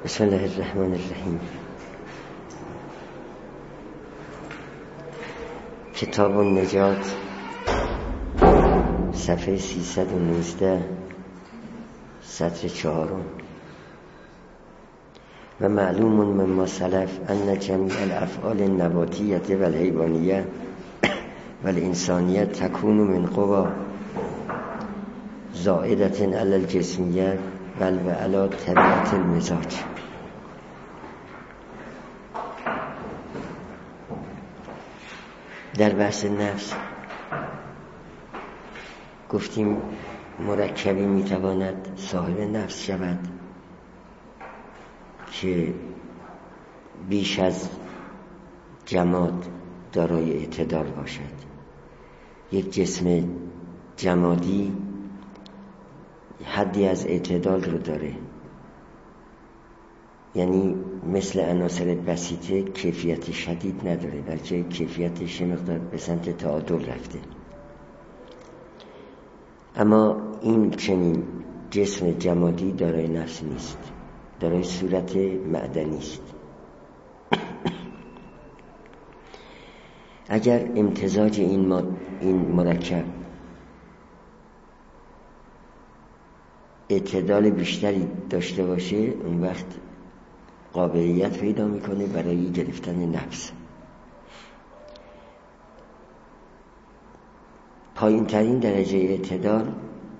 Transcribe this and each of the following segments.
بسم الله الرحمن الرحیم. کتاب النجات، صفحه 319، سطر 4. و معلوم مما سلف ان جمیع الافعال النباتیه و الحیوانیه و الانسانیه تکون من قوا زائدة علی الجسمیه بل و علی طبیعت المزاج. در بحث نفس گفتیم مرکبی میتواند صاحب نفس شود که بیش از جماد دارای اعتدال باشد. یک جسم جمادی حدی از اعتدال رو داره، یعنی مثل عناصر بسیطه کیفیت شدید نداره، بلکه کیفیتش مقدار به سمت تعادل رفته. اما این چنین جسم جمادی دارای نفس نیست، دارای صورت معدنی است. اگر امتزاج این مرکب اعتدال بیشتری داشته باشه، اون وقت قابلیت پیدا میکنه برای گرفتن نفس. پایین ترین درجه اعتدال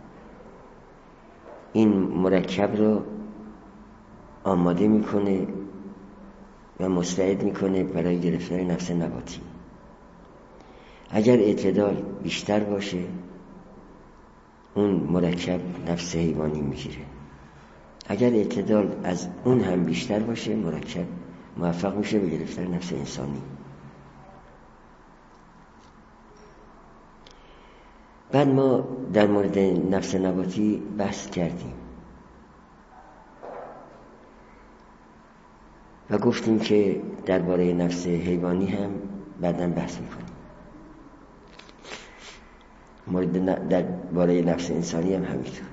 این مرکب رو آماده میکنه و مستعد میکنه برای گرفتن نفس نباتی. اگر اعتدال بیشتر باشه، اون مرکب نفس حیوانی میگیره. اگر اعتدال از اون هم بیشتر باشه، مرکب موفق میشه به گرفتن نفس انسانی. بعد ما در مورد نفس نباتی بحث کردیم و گفتیم که درباره نفس حیوانی هم بعداً بحث میکنیم. درباره نفس انسانی هم همینطور.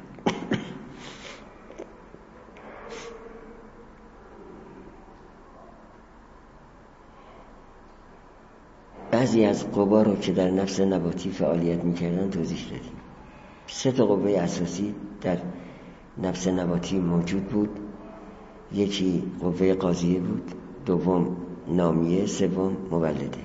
بعضی از قوا رو که در نفس نباتی فعالیت میکردن توضیح دادیم. 3 قوه اساسی در نفس نباتی موجود بود. یکی قوه قاضیه بود، دوم نامیه، سوم مولده.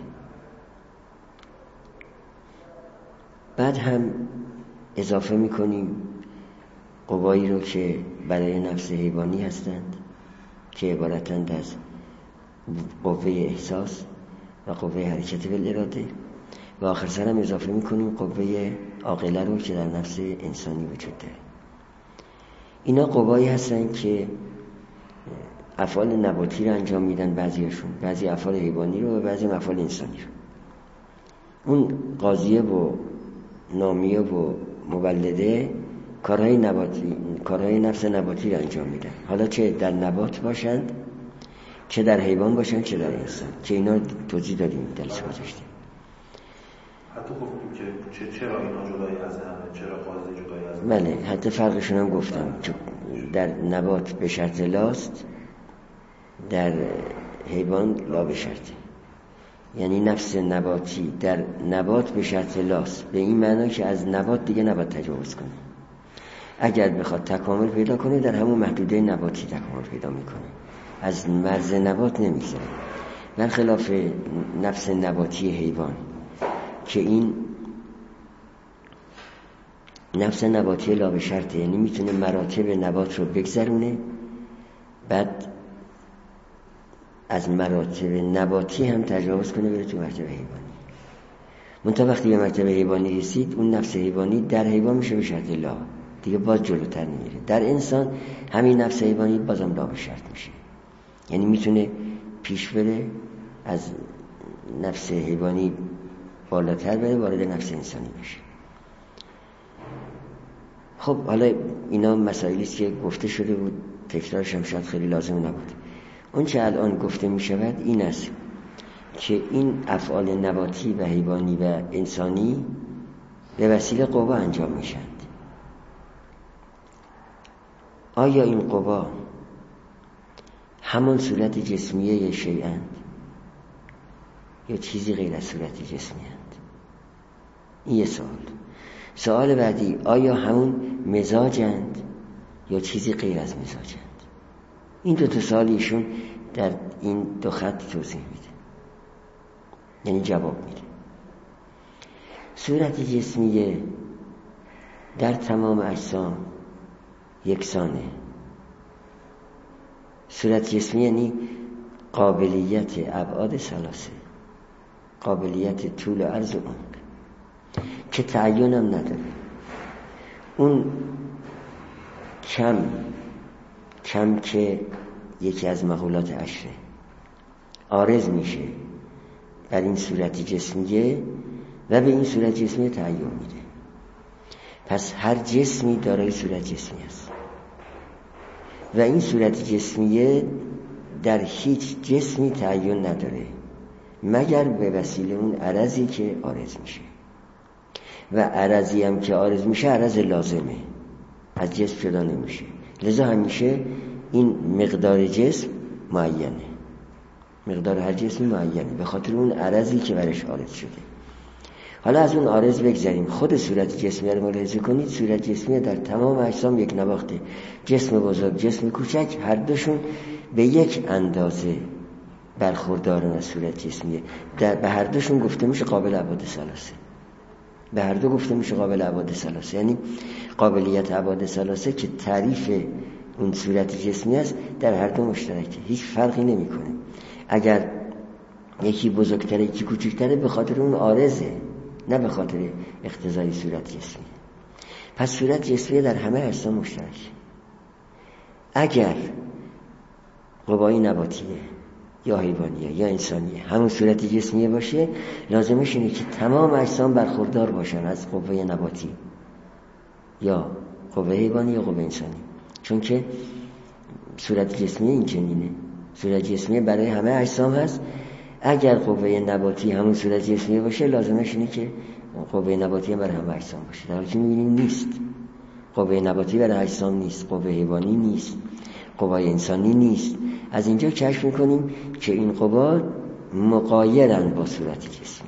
بعد هم اضافه میکنیم قوایی رو که برای نفس حیوانی هستند که عبارتند از قوه احساس و قوه حرکت بالاراده، و آخر سر هم اضافه میکنیم قوه عاقله رو که در نفس انسانی وجود داره. اینا قوایی هستن که افعال نباتی رو انجام میدن، بعضی افعال حیوانی رو و بعضی افعال انسانی رو. اون قاضیه و نامیه و مولده کارهای نفس نباتی رو انجام میدن، حالا چه در نبات باشند، چه در حیوان باشند، چه در انسان، که اینا توضیح دادیم، درس گذاشتیم. حتی گفتیم که چرا اینا جدایی از همه، چرا قاضی جدایی از همه. بله، حتی فرقشون هم گفتم. در نبات به شرط لاست، در حیوان لا به شرطه. یعنی نفس نباتی در نبات به شرط لاست، به این معنی که از نبات دیگه نباید تجاوز کنه. اگر بخواد تکامل پیدا کنه، در همون محدوده نباتی تکامل پیدا میکنه، از مرز نبات نمیگذره. برخلاف نفس نباتی حیوان که این نفس نباتی لا به شرطه، یعنی میتونه مراتب نبات رو بگذرونه، بعد از مراتب نباتی هم تجاوز کنه بره تو مرتبه حیوانی. منتها وقتی به مرتبه حیوانی رسید، اون نفس حیوانی در حیوان میشه به شرط لا، دیگه باز جلوتر میره. در انسان همین نفس حیوانی بازم لا به شرط میشه، یعنی میتونه پیش بره، از نفس حیوانی بالاتر بره، وارد نفس انسانی بشه. خب حالا اینا مسائلی است که گفته شده بود، تکرارش هم شاید خیلی لازم نبود. اون چه الان گفته می شود این است که این افعال نباتی و حیوانی و انسانی به وسیله قوا انجام می شند. آیا این قوا همان صورت جسمیه شیئند یا چیزی غیر از صورت جسمیند؟ این یه سوال بعدی، آیا همون مزاجند یا چیزی غیر از مزاجند؟ این دو تا سوال ایشون در این دو خط توضیح میده، یعنی جواب میده. صورت جسمیه در تمام اجسام یکسانه. صورت جسمی یعنی قابلیت ابعاد ثلاثه، قابلیت طول و عرض و عمق که تعین هم نداره. اون کم که یکی از مقولات عشره عارض میشه بر این صورت جسمیه و به این صورت جسمیه تعین میده. پس هر جسمی دارای صورت جسمی است و این صورت جسمیه در هیچ جسمی تعین نداره مگر به وسیله اون عرضی که عارض میشه، و عرضی هم که عارض میشه عرض لازمه، از جسم جدا نمیشه. لذا همیشه این مقدار جسم معینه، مقدار هر جسم معینه به خاطر اون عرضی که برش عارض شده. حالا از اون عارض بگذاریم، خود صورت جسمی رو ملاحظه کنید. صورت جسمی در تمام اجسام یک نواخته، جسم بزرگ جسم کوچک هر دوشون به یک اندازه برخوردارن از صورت جسمیه. به هر دوشون گفته میشه قابل ابعاد ثلاثه، به هر دو گفته میشه قابل ابعاد ثلاثه، یعنی قابلیت ابعاد ثلاثه که تعریف اون صورت جسمی است در هر دو مشترکه، هیچ فرقی نمیکنه. اگر یکی بزرگتره یکی کوچکتره به خاطر اون عارضه، نه به خاطر اقتضای صورت جسمی. پس صورت جسمی در همه اجسام مشترکه. اگر قوای نباتیه یا حیوانیه یا انسانیه همون صورت جسمیه باشه، لازمش اینه که تمام اجسام برخوردار باشن از قوه نباتی یا قوه حیوانی یا قوه انسانی، چون که صورت جسمیه این چنینه. صورت جسمیه برای همه اجسام هست. اگر قوه نباتی همون صورت جسمیه باشه، لازمش اینه که قوه نباتی برای همه اجسام باشه، در حالی که می‌بینیم نیست. قوه نباتی برای اجسام نیست، قوه حیوانی نیست، قوه انسانی نیست. از اینجا کشف می‌کنیم که این قوا مغایرن با صورت جسمی.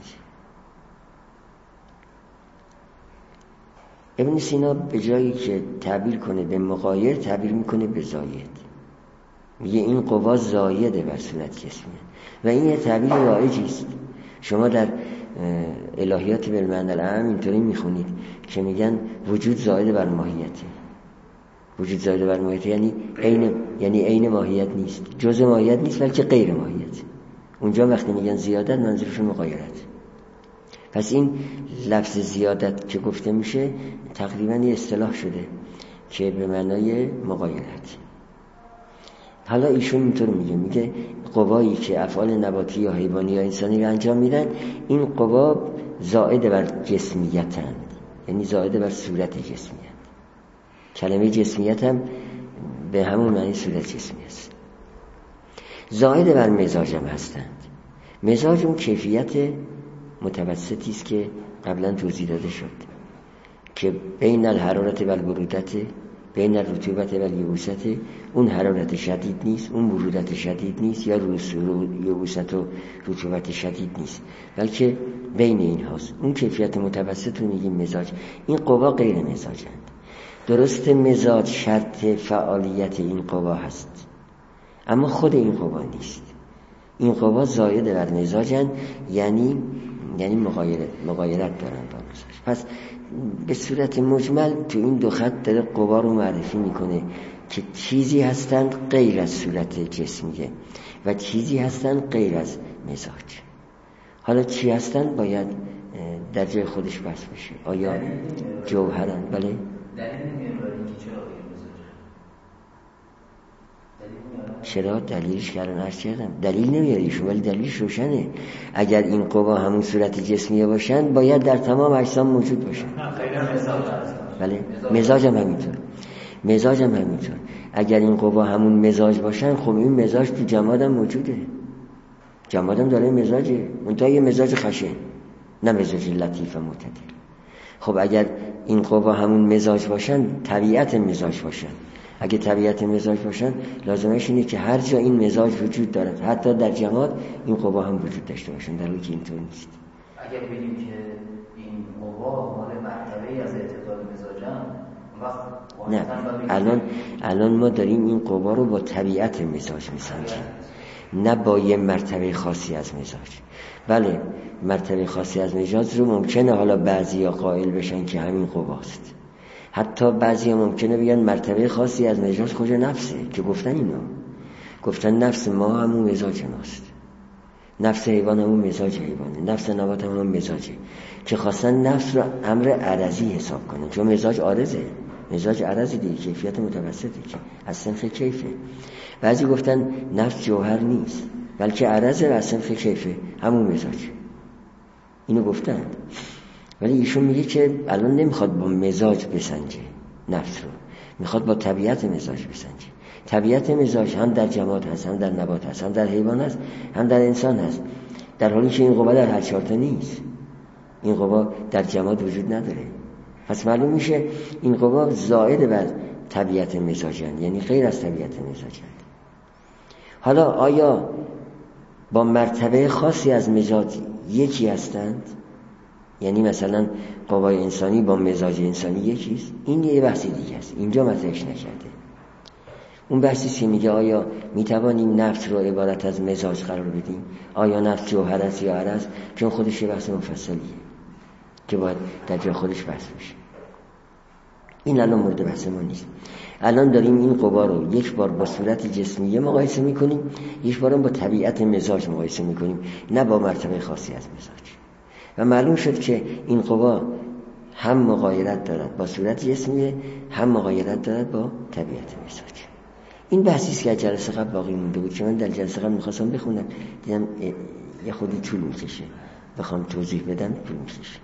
ابن سینا به جایی که تعبیر کنه به مغایر، تعبیر میکنه به زاید. میگه این قوا زایده بر صورت جسمیه و این یه تعبیر رایجی است. شما در الهیات بالمعنی العام اینطوری میخونید که میگن وجود زایده بر ماهیته. وجود زایده بر ماهیت یعنی عین ماهیت نیست، جزء ماهیت نیست، بلکه غیر ماهیت. اونجا وقتی میگن زیادت منظورشون مغایرت. پس این لفظ زیادت که گفته میشه تقریبا یه اصطلاح شده که به معنای مغایرت. حالا ایشون اینطور میگه قوایی که افعال نباتی یا حیوانی یا انسانی رو انجام میدن، این قوا زائد بر جسمیتند، یعنی زائد بر صورت جسمیت. کلمه جسمیت هم به همون معنی صورت جسمی است. زائد بر مزاج هم هستند. مزاج اون کیفیت متوسطی است که قبلا توضیح داده شد که بین الحرارت و البرودت، بین الرطوبت و الیبوست. اون حرارت شدید نیست، اون برودت شدید نیست، یا یبوست و رطوبت شدید نیست، بلکه بین این هاست. اون کیفیت متوسط رو میگیم مزاج. این قوا غیر مزاجند. درست مزاج شرط فعالیت این قوا هست، اما خود این قوا نیست. این قوا زائد بر مزاجند، یعنی مغایرت دارن با مزاج. پس به صورت مجمل تو این دو خط داره قوا رو معرفی میکنه که چیزی هستند غیر از صورت جسمیه و چیزی هستند غیر از مزاج. حالا چی هستند باید در جای خودش بحث بشه. آیا جوهرن؟ بله. دلیل نمیاره برای اینکه چرا غیر مزاجه؟ چرا دلیلش کردن عرض کردم دلیل نمیاریشون، ولی دلیلش روشنه. اگر این قوا همون صورت جسمیه باشن باید در تمام اجسام موجود باشن. بله. مزاج هم همینطور. اگر این قوا همون مزاج باشن، خب این مزاج تو جماد هم موجوده. جماد هم داره مزاجه، منتها یه مزاج خشن، نه مزاج لطیف و معتدل. خب اگر این قوا همون مزاج باشن، طبیعت مزاج باشن، اگه طبیعت مزاج باشن لازمش اینه که هر جا این مزاج وجود دارد، حتی در جماد این قوا هم وجود داشته باشن، در حالی که اینطور نیست. اگر بگیم که این قوا مال مرتبه‌ای از اعتدال مزاجن، نه، الان ما داریم این قوا رو با طبیعت مزاج میسنجیم، نه با یه مرتبه خاصی از مزاج. بله مرتبه خاصی از مزاج رو ممکنه حالا بعضیا قائل بشن که همین قواست، حتی بعضیا ممکنه بگن مرتبه خاصی از مزاج خود نفسه، که گفتن اینو گفتن نفس ما همون مزاج ماست، نفس حیوان همون مزاج حیوانه، نفس نبات همون مزاجه، که خواستن نفس رو امر عرضی حساب کنن، چون مزاج عارضه، مزاج عرضی دیگه، کیفیت متوسطه که از صنف کیفه. بعضی گفتن نفس جوهر نیست بلکه عرضه و از صنف کیفه، همون مزاج، اینو گفتن. ولی ایشون میگه که الان نمیخواد با مزاج بسنجه نفس رو، میخواد با طبیعت مزاج بسنجه. طبیعت مزاج هم در جماد هست، هم در نبات هست، هم در حیوان هست، هم در انسان هست، در حالی که این قوا در هر چهارتا نیست. این قوا در جماد وجود نداره. پس معلوم میشه این قوا زائد بر طبیعت مزاجن، یعنی غیر از طبیعت مزاجن. حالا آیا با مرتبه خاصی از مزاج یکی هستند؟ یعنی مثلا قوای انسانی با مزاج انسانی یکیست؟ این یه بحثی دیگه است، اینجا مطرحش نکرده. اون بحثی که میگه آیا میتوانیم نفس رو عبارت از مزاج قرار بدیم؟ آیا نفس جوهر است یا عرض؟ چون خودش یه بحث مفصلیه که باید در جای خودش بحث بشه. این الان مورد بحث ما نیست. الان داریم این قوا رو یک بار با صورت جسمیه مقایسه میکنیم، یک بارم با طبیعت مزاج مقایسه میکنیم، نه با مرتبه خاصی از مزاج. و معلوم شد که این قوا هم مغایرت دارد با صورت جسمیه، هم مغایرت دارد با طبیعت مزاج. این بحثی است که جلسه قبل باقی مونده بود که من در جلسه قبل میخواستم بخونم، دیدم یه خودی طول میکشه، بخوام توضیح بدم طول میکشه.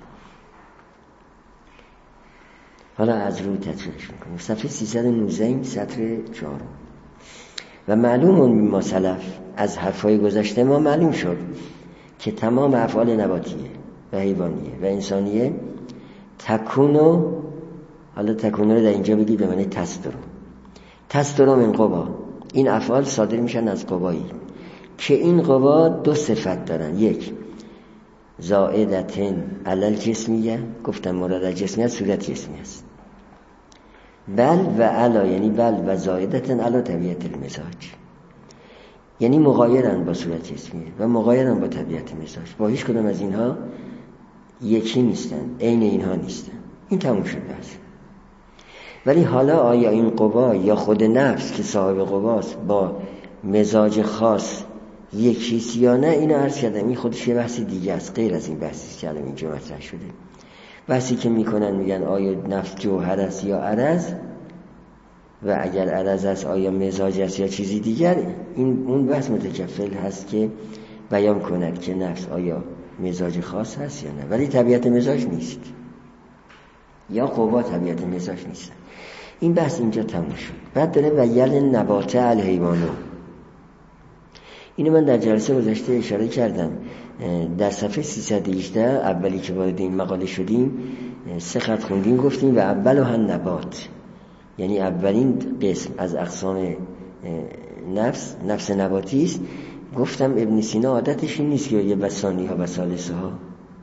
حالا از روی تطبیقش میکنیم. صفحه 319 سطر 4. و معلوم ما سلف، از حرفای گذشته ما معلوم شد که تمام افعال نباتیه و حیوانیه و انسانیه تکونو، حالا تکونو رو در اینجا بگید به معنی تصدرو من قوا، این افعال صادر میشن از قوایی که این قوا دو صفت دارن. یک، زائدتن علل جسمیه، گفتم مراد از جسمیت صورت جسمی است. بل و علا، یعنی بل و زائدتن علا طبیعت المزاج، یعنی مغایرن با صورت جسمیه و مغایرن با طبیعت مزاج، با هیچ کدام از اینها یکی نیستن، عین اینها نیستن. این تموم شد بحث. ولی حالا آیا این قوا یا خود نفس که صاحب قواست با مزاج خاص یکیست یا نه؟ اینو عرض کردم، این خودش یه بحثی دیگه است، غیر از این بحثی که الان اینجا مطرح شده. بحثی که میکنن میگن آیا نفس جوهر است یا عرض، و اگر عرض است آیا مزاج است یا چیزی دیگر. این اون بحث متکفل هست که بیان کند که نفس آیا مزاج خاص هست یا نه، ولی طبیعت مزاج نیست، یا قوا طبیعت مزاج نیست. این بحث اینجا تموم شد. بعد داره و یل نبات الحیوانو. اینو من در جلسه گذشته اشاره کردم. در صفحه 318 اولی که وارد این مقاله شدیم 3 خط خوندیم، گفتیم و اولها نبات، یعنی اولین قسم از اقسام نفس نباتی است. گفتم ابن سینا عادتش این نیست که یه بسانی ها و ثالثه ها،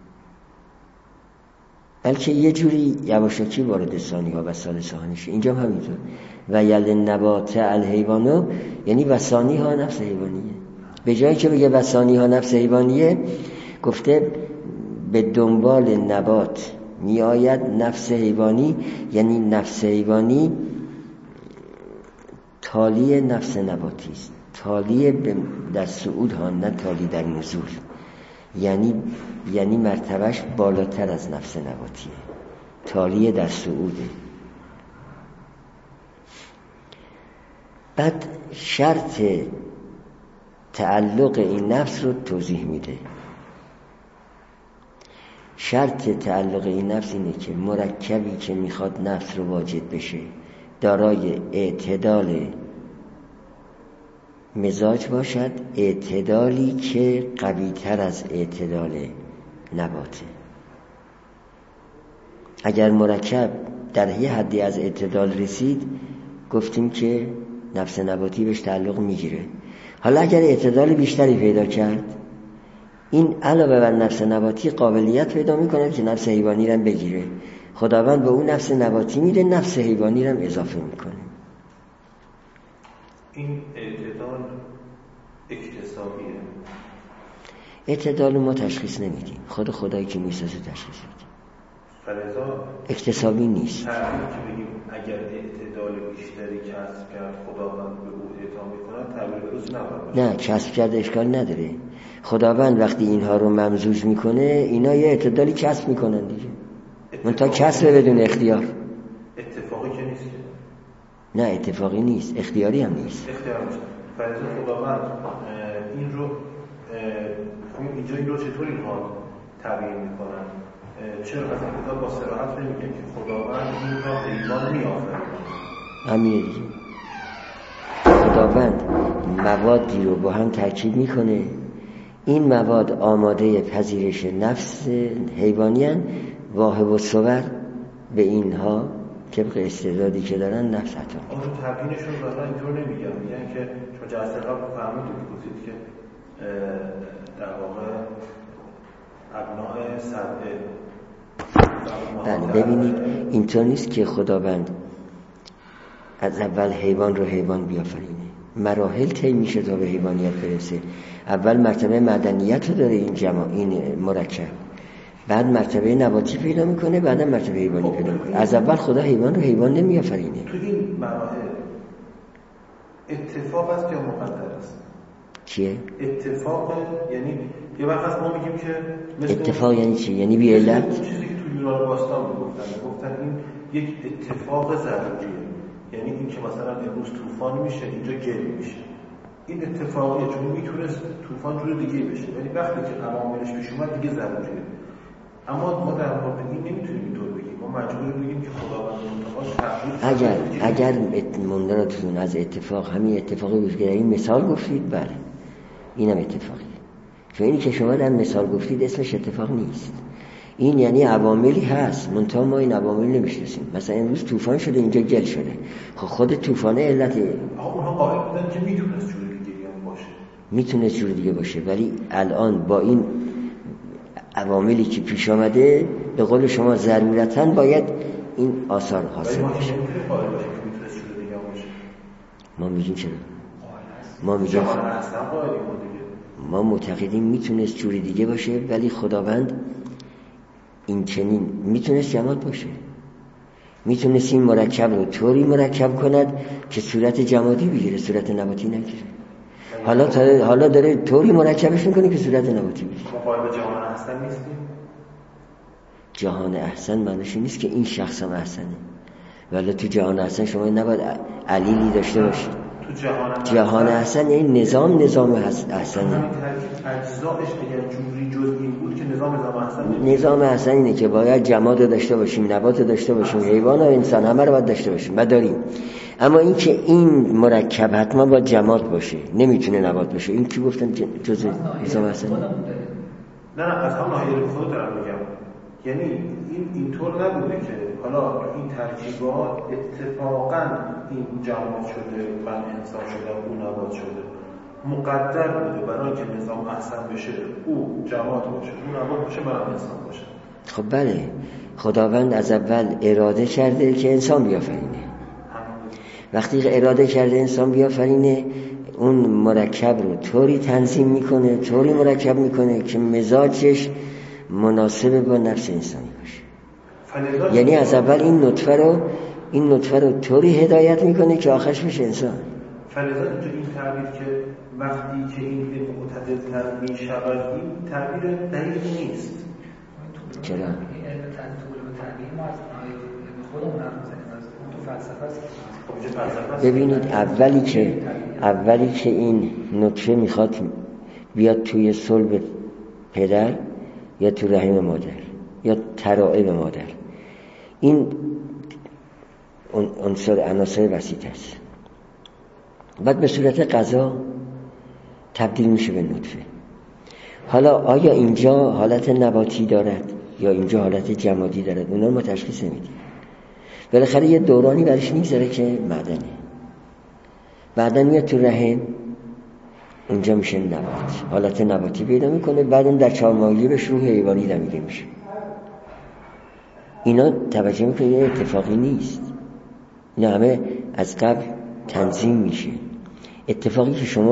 بلکه یه جوری یواشکی وارد ثانی ها و ثالثه ها نشه. اینجا هم همینطور و یل نبات الحیوانو، یعنی وثانی ها نفس حیوانیه. به جایی که بگه وثانی ها نفس حیوانیه، گفته به دنبال نبات می آید نفس حیوانی، یعنی نفس حیوانی تالی نفس نباتی است، تالی در صعود ها، نه تالی در نزول، یعنی مرتبهش بالاتر از نفس نباتیه، تالی در صعوده. بعد شرط تعلق این نفس رو توضیح میده. شرط تعلق این نفس اینه که مرکبی که میخواد نفس رو واجد بشه دارای اعتدال مزاج باشد، اعتدالی که قوی تر از اعتدال نباته. اگر مرکب در یه حدی از اعتدال رسید، گفتیم که نفس نباتی بهش تعلق میگیره. حالا اگر اعتدال بیشتری پیدا کرد، این علاوه بر نفس نباتی قابلیت پیدا میکنه که نفس حیوانی رو بگیره. خداوند به اون نفس نباتی میده، نفس حیوانی رو اضافه میکنه. این اعتدال اکتسابیه؟ اعتدال ما تشخیص نمیدیم، خود خدایی که میسازه تشخیص میده. فلذا اکتسابی نیست. تعبیر که بگیم اگر اعتدال بیشتری کسب کرد خداوند به او اعطا میکنه، تعبیر درست نباید. نه، کسب کرده اشکال نداره. خداوند وقتی اینها رو ممزوج میکنه، اینا یه اعتدالی کسب میکنن دیگه. منتها کسب بدون اختیار. اتفاقی که نیست. نه اتفاقی نیست، اختیاری هم نیست. اختیار نیست. فلذا خداوند این رو اینجا این رو چطور اینها تعبیر میکنن؟ چرا از این کتاب با صراحت نمیگن که خداوند این را حیوان میآفرید؟ همینه دیگه. خداوند موادی رو با هم ترکیب میکنه، این مواد آماده پذیرش نفس حیوانی هن، واهب الصور به اینها طبق استعدادی که دارن نفس عطا میکنن. اون تبیینشون مثلا اینطور نمیگن، میگن که شما جلسه قبل فهمیدید گفتید که در واقع ابناء سبعه. بله ببینید اینطور نیست که خداوند از اول حیوان رو حیوان بیافرینه، مراحل طی میشه تا به حیوانیت برسه. اول مرتبه مدنیت رو داره این مرکب، بعد مرتبه نباتی پیدا میکنه، بعد مرتبه حیوانی پیدا میکنه. از اول خدا حیوان رو حیوان نمیافرینه. تو این مراحل اتفاق است یا مقدر است؟ چیه؟ اتفاق یعنی یه وقت از ما میگیم که اتفاق یعنی چی؟ یعنی بی علت؟ اون چیزی که تو یونان باستان گفتن این یک اتفاق ضروریه، یعنی این که مثلا امروز طوفان میشه اینجا گل میشه، این اتفاقیه، چون میتونست طوفان جور دیگه بشه، ولی وقتی که عواملش پیش اومد دیگه ضروریه. اما ما در مورد این نمیتونیم اینطور بگیم، ما مجبوریم بگیم که خداوند متعال اگر مندراتون از اتفاق همین اتفاقی بود که این مثال گفتید، بله اینم اتفاقیه. چون اینی که شما در مثال گفتید اسمش اتفاق نیست، این یعنی عواملی هست، منتها ما این عوامل نمیشناسیم. مثلا امروز طوفان شده اینجا گل شده، خب خود طوفانه علته. اونها قائل بودن که میتونست جور دیگه باشه، میتونست جور دیگه باشه، ولی الان با این عواملی که پیش آمده به قول شما ضرورتاً باید این آثار حاصل بشه. ما میگیم چرا؟ ما میگیم ما معتقدیم میتونست جوری دیگه باشه، ولی خداوند این چنین میتونست جماد باشه، میتونست این مرکب رو طوری مرکب کند که صورت جمادی بگیره، صورت نباتی نگیره. حالا داره طوری مرکبش میکنه که صورت نباتی بگیره. ما قائل به جهان احسن نیستیم. جهان احسن معنیش نیست که این شخص هم احسنه، ولی تو جهان احسن شما نباید علیلی داشته باشید. تو جهان احسن یعنی نظام احسنه. اجزایش اگر جوری جز این بود که نظام احسن. نظام احسن اینه که باید جماد داشته باشیم، نبات داشته باشیم، حیوان و انسان همه رو باید داشته باشیم و داریم. اما این که این مرکب حتما باید جماد باشه، نمیتونه نبات باشه، این کی گفتن جز نظام احسن؟ نه از هم ناحیه خود دارم میگم، یعنی این اینطور نبوده که حالا این ترکیبات اتفاقاً این جماد شده، من انسان شدم، اون نبات شده، مقدر بوده برای که نظام احسن بشه او جماد باشه، اون نبات باشه، من انسان باشه. خب بله، خداوند از اول اراده کرده که انسان بیافرینه. وقتی اراده کرده انسان بیافرینه، اون مرکب رو طوری تنظیم میکنه، طوری مرکب میکنه که مزاجش مناسب با نفس انسانی باشه. یعنی از اول این نطفه رو طوری هدایت میکنه که آخرش بشه انسان. فلذا اینجا این تعبیر که وقتی که این معتدل‌تر میشود، این تعبیر دقیق نیست. چرا؟ طول و تعبیر ما از خودمون حرف می‌زنیم، از اون تو فلسفه است. ببینید اولی که این نطفه میخواد بیاد توی صلب پدر یا تو رحم مادر یا ترائب مادر، این عناصر وسیط است، بعد به صورت غذا تبدیل میشه به نطفه. حالا آیا اینجا حالت نباتی دارد یا اینجا حالت جمادی دارد، اونا ما تشخیص نمیدیم. بالاخره یه دورانی برش میگذره که معدنه. بعدا میاد تو رحم، اونجا میشه نبات، حالت نباتی پیدا میکنه، بعد اون در 4 ماهگی به روح حیوانی دمیده میشه. اینا توجه میکنید این اتفاقی نیست، اینا همه از قبل تنظیم میشه. اتفاقی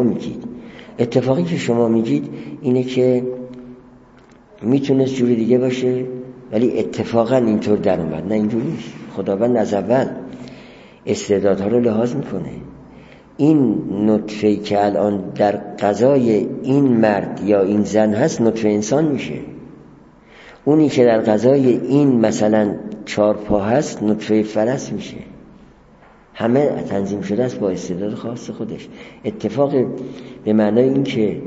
که شما میگید اینه که میتونست جور دیگه باشه ولی اتفاقا اینطور در اومد. نه اینجوری نیست. خداوند از اول استعدادها رو لحاظ میکنه. این نطفه‌ای که الان در غذای این مرد یا این زن هست نطفه انسان میشه. اونی که در غذای این مثلا 4 پا هست نطفه فرس میشه. همه تنظیم شده است با استعداد خاص خودش. اتفاق به معنای این که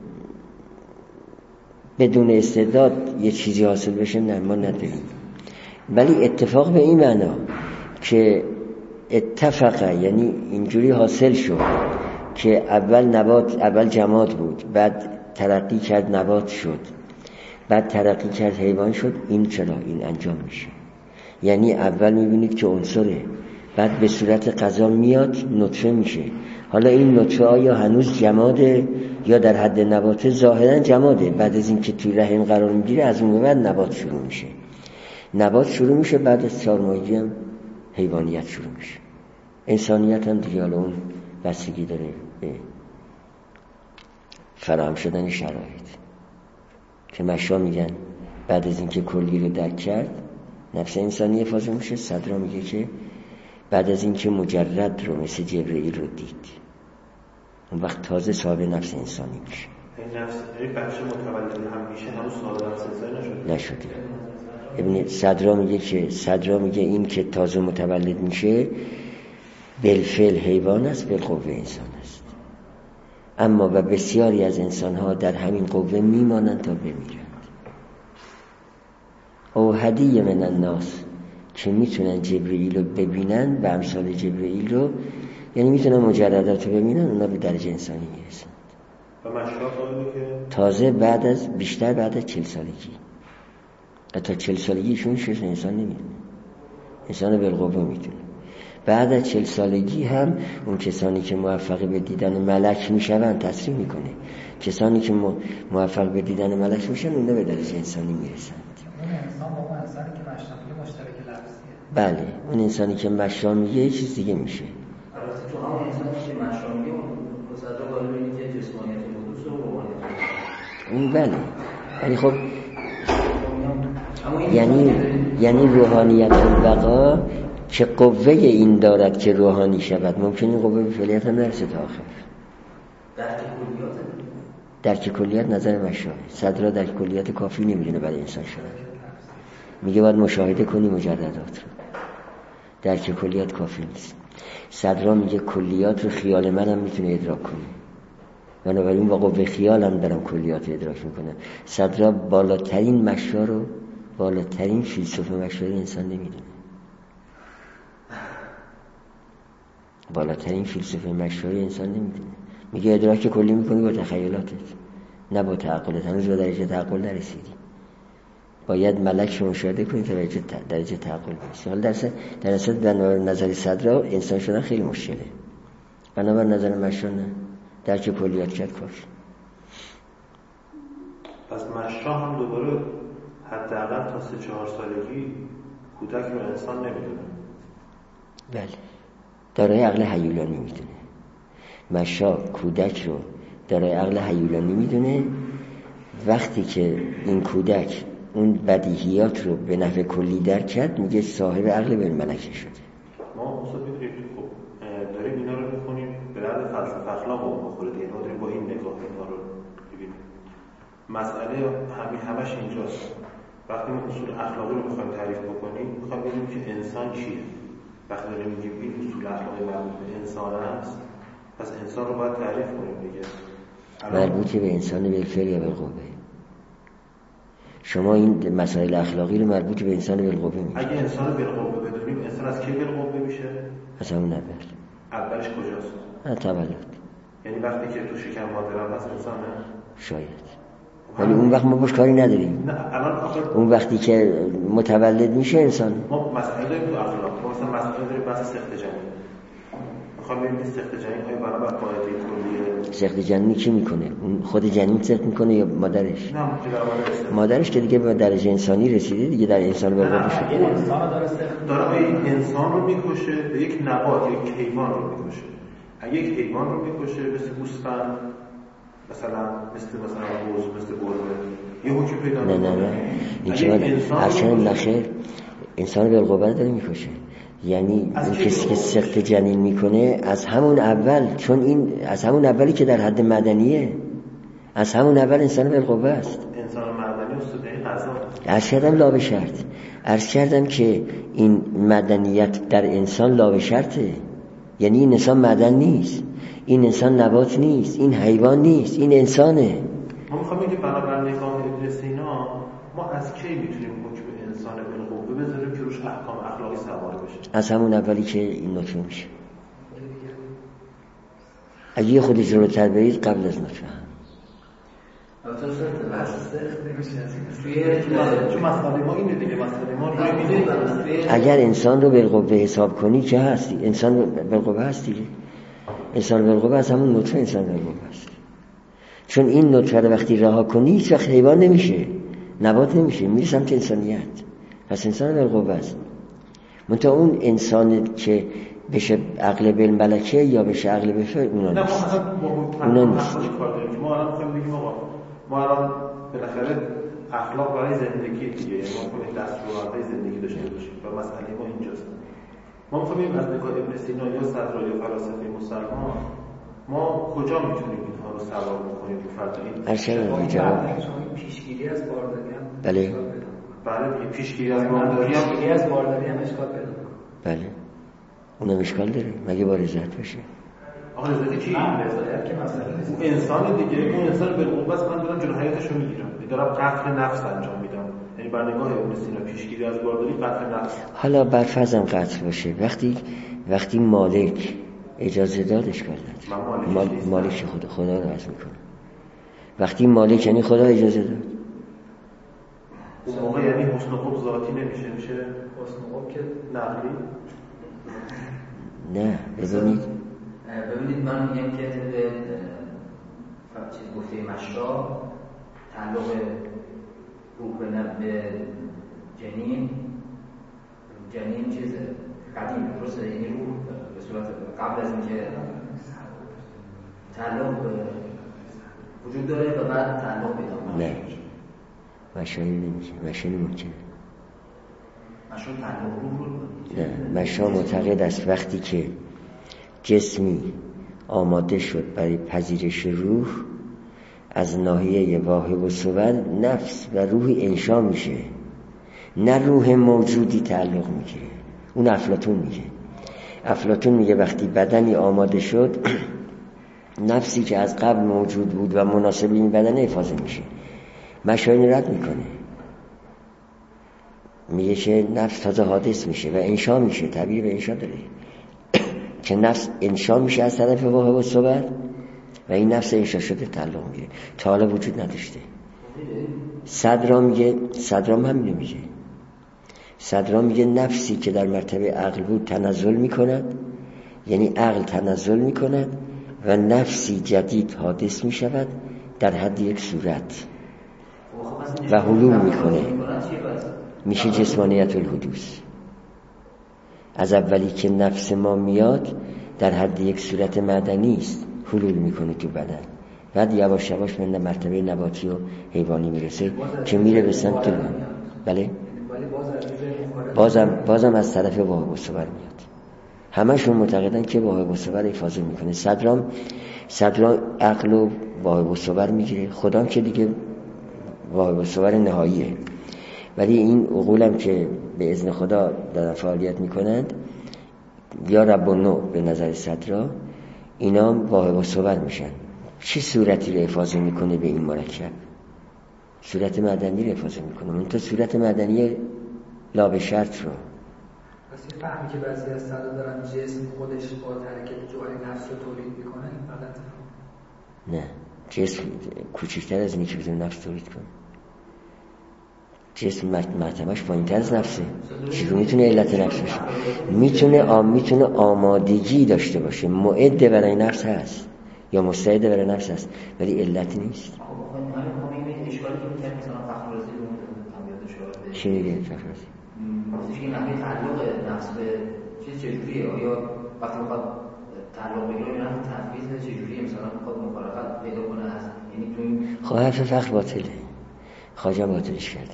بدون استعداد یه چیزی حاصل بشه نه، ما نداریم. ولی اتفاق به این معنا که اتفاقه، یعنی اینجوری حاصل شد که اول جماد بود، بعد ترقی کرد نبات شد، بعد ترقی کرد حیوان شد. این چرا این انجام میشه؟ یعنی اول میبینید که عنصره، بعد به صورت غذا میاد نطفه میشه. حالا این نطفه آیا هنوز جماده یا در حد نباته؟ ظاهرا جماده. بعد از این که توی رحم قرار میگیره از اون بعد نبات شروع میشه. بعد از 4 ماهگی هم حیوانیت شروع میشه. انسانیت هم دیگه حالا اون بستگی داره به فراهم شدن شرایط. که مشا میگن بعد از اینکه کلی رو درک کرد نفس انسانی فاضل میشه. صدرا میگه که بعد از اینکه مجرد رو مثل جبرئیل رو دید اون وقت تازه صاحب نفس انسانی میشه. این نفس بچه متولد هم میشه هنوز صاحب نفس انسانی نشده. ابن صدرا میگه این که تازه متولد میشه بالفعل حیوان است، بالقوه انسان است. اما و بسیاری از انسانها در همین قوه میمانند تا بمیرند. او هدیه من الناس که میتونن جبرئیل رو ببینن و امثال جبرئیل رو، یعنی میتونن مجردات رو ببینن، اونا به درجه انسانی میرسند. و مشرف که تازه بیشتر بعد از 40 سالگی. حتی 40 سالگیشون شش انسان نمیدونه، انسان بالقوه میتونه. بعد از 40 سالگی هم اون کسانی که موفق به دیدن ملک میشن تصریح میکنه، کسانی که موفق به دیدن ملک میشن اونا به درجه انسانی میرسند. اون انسان با اون انسانی که مشرف مشترک لفظیه. بله، اون انسانی که مشا میگه یه چیز دیگه میشه. البته تو همون انسانی که مشا میگه مصدق قائل به اینکه جسمانیت قدوس و روحانیت اون بله، ولی خب یعنی روحانیت البقا که قوه این دارد که روحانی شود. ممکنه این قوه به فعلیت هم نرسه تا آخر. درک کلیات نظر مشاه. صدرا درک کلیات کافی نمیدونه برای انسان شدن. میگه باید مشاهده کنی مجردات رو. درک کلیات کافی نیست. صدرا میگه کلیات رو خیال منم میتونه ادراک کنه، بنابراین با قوه خیال هم دارم کلیات رو ادراک میکنم. صدرا بالاترین مشاه رو، بالاترین فیلسوف مشاه انسان نمیدونه. بالاترین فیلسوف مشاه انسان نمیدونه. میگه ادراک کلی میکنی با تخیلاتت، نه با تعقلت. هنوز به درجه تعقل نرسیدی. باید ملک رو مشاهده کنی تا درجه تعقل برسی. حالا در اصل بنابر نظر صدرا انسان شدن خیلی مشکله. بنابر نظر مشاه نه، درک کلیات کرد کافی. پس مشاه هم دوباره حداقل تا 3-4 سالگی کودک رو انسان نمیدونه. بله، دارای عقل هیولانی میدونه. مشاه کودک رو دارای عقل هیولانی میدونه. وقتی که این کودک اون بدیهیات رو به نحو کلی درک کرد میگه صاحب عقل بین ملکه شده. ما اصلا میدونیم خب داریم اینا رو میخونیم به درد فلسفه اخلاق رو بخوره دیگه. ما داریم با این نگاه اینا رو ببینیم. مسئله همش اینجاست. وقتی ما اصول اخلاقی رو میخوایم تعریف بکنیم میخوایم ببینیم که انسان چیه. وقتی داریم میگیم این اصول اخلاقی مربوط به انسان است، پس انسان رو باید تعریف کنیم دیگه. مربوط به انسان بالفعل یا بالقوه. شما این مسائل اخلاقی رو مربوط به انسان بالقوه میگید. اگه انسان بالقوه بدونیم انسان از کی بالقوه میشه؟ از همون اولش کجاست؟ از تولد. یعنی وقتی که تو شکم مادرم هست انسانه؟ شاید. ولی اون وقت ما باش کاری نداریم. نه الان اون وقتی که متولد میشه انسان. ما مسئله داریم تو اخلاق. ما مثلا مسئله داریم بحث سخت جمعی. میخوام ببینید سخت جنین های برابر قاعده کلیه. سخت جنینی کی میکنه؟ اون خود جنین سخت میکنه یا مادرش؟ نه مادرش. مادرش که دیگه به درجه انسانی رسیده دیگه، در انسان بالقوه شده. این انسان داره سخت داره یک انسان رو میکشه، به یک نبات یک حیوان رو میکشه. اگه یک حیوان رو میکشه مثل گوسفند مثلا بوز، مثل گربه، یه حکم پیدا میکنه. نه این که من هرچند نخیر انسان بالقوه داره میکشه. یعنی اون کسی که سخت جنین میکنه از همون اول، چون این از همون اولی که در حد مدنیه، از همون اول انسان بالقوه است. انسان مدنی است به این قضا. عرض کردم لا به شرط، عرض کردم که این مدنیت در انسان لا به شرطه. یعنی این انسان مدن نیست، این انسان نبات نیست، این حیوان نیست، این انسانه. ما میخوام بگیم بنابر نگاه ابن سینا ما از کی میتونیم حکم انسان بالقوه بذاریم که روش احکام اخلاقی سوار بشه؟ از همون اولی که این نطفه میشه. اگه خود جلوتر برید قبل از نطفه هم. چون مسئله ما اینه دیگه، مسئله ما روی میده. اگر انسان رو بالقوه حساب کنی چه هستی؟ انسان بالقوه هست دیگه. انسان بالقوه از همون نطفه انسان بالقوه هست. چون این نطفه رو وقتی رها کنی هیچ وقت حیوان نمیشه، نبات نمیشه، میره سمت انسانیت. پس انسان بالقوه است. منتها اون انسان که بشه عقل بالملکه یا بشه عقل بفعل، اونا نیست. اونا نیست. ما الان میخوایم بگیم آقا ما الان بالاخره اخلاق برای زندگی دیگه، ما میخوایم دستورالعمل زندگی داشته باشیم و مسئله ما اینجاست. ما میخوایم از نگاه ابن سینا یا صدرا یا فلاسفه مسلمان ما کجا میتونیم اینها رو سوار بکنیم تو فرد این پیشگیری از بارداری هم. بله پیشگیری از بارداری هم اشکال پیدا می‌کنه. بله اونم اشکال داره مگه با رضایت باشه؟ آقا رضایت کی؟ رضایت که مثلا اون انسان دیگه، اون انسان بالقوه است، من دارم جلو حیاتش رو میگیرم، دارم قتل نفس انجام میدم. یعنی بر نگاه ابن سینا پیشگیری از بارداری قتل نفس. حالا بر فرضم قتل باشه، وقتی مالک اجازه داد اشکال نداره. مالک خدا رو عزم میکنه. وقتی مالک یعنی خدا اجازه داد، اون موقع یعنی حسن خوب ذاتی نمیشه، میشه حسن خوب که نقلی. نه ببینید من میگم که چیز گفته مشرا تعلق روح به جنین چیز قدیم درسته، یعنی روح به صورت قبل از اینکه تعلق وجود داره و بعد تعلق پیدا نه مشایی نمیشه، مشایی ممکنه. مشا تعلق روح رو نه، مشا معتقد است وقتی که جسمی آماده شد برای پذیرش روح از ناحیه واهب و صور نفس و روح انشا میشه، نه روح موجودی تعلق میگیره. اون افلاطون میگه وقتی بدنی آماده شد نفسی که از قبل موجود بود و مناسب این بدن حفاظ میشه. مشاین رد میکنه، میگه که نفس تازه حادث میشه و انشا میشه، تعبیر به انشا داره که نفس انشا میشه از طرف واهب و صور و این نفس انشا شده تعلق میگیره، تا حالا وجود نداشته. صدرام همینو میگه. صدرام میگه نفسی که در مرتبه عقل بود تنزل میکند، یعنی عقل تنزل میکند و نفسی جدید حادث میشود در حد یک صورت و حلول میکنه، میشه جسمانیت الحدوث. از اولی که نفس ما میاد در حد یک صورت معدنی است، حلول میکنه تو بدن، بعد یواش یواش به مرتبه نباتی و حیوانی میرسه که میره به سمت بله بازم از طرف واهب و صور میاد. همشون معتقدن که واهب و صور حفاظت میکنه. صدرام عقل و واهب و صور میگیره، خدا که دیگه واهب و صور نهاییه. ولی این عقولم که به اذن خدا در فعالیت میکنند یا رب النوع به نظر صدرا، اینا واهب و صور میشن. چه صورتی رو حفاظت میکنه به این مرکب؟ صورت معدنی رو حفاظت میکنه، منتها صورت معدنی لا به شرط رو. پس این فهمی که بعضی از صدا دارن جسم خودش با حرکت جوهر نفس رو تولید میکنه، این غلطه. نه، جسم کوچکتر از اینه که بتونه نفس تولید کنه. جسم مرتبهش پایین‌تر از نفسه، چطور میتونه علت نفس باشه؟ میتونه آمادگی داشته باشه، معد برای نفس هست یا مستعد برای نفس هست، ولی علت نیست. اشکالی که می‌کنه مثلا فخررازی رو تمیز شده. چی میگه فخررازی؟ مثلا که نحوه تعلق نفس به چیز چجوریه؟ آیا وقتی میخواد تعلق بگیره یا نه تفویض چجوریه؟ مثلا میخواد مخالفت پیدا کنه از یعنی تو خب حرف فخر باطله، خواجه باطلش کرده.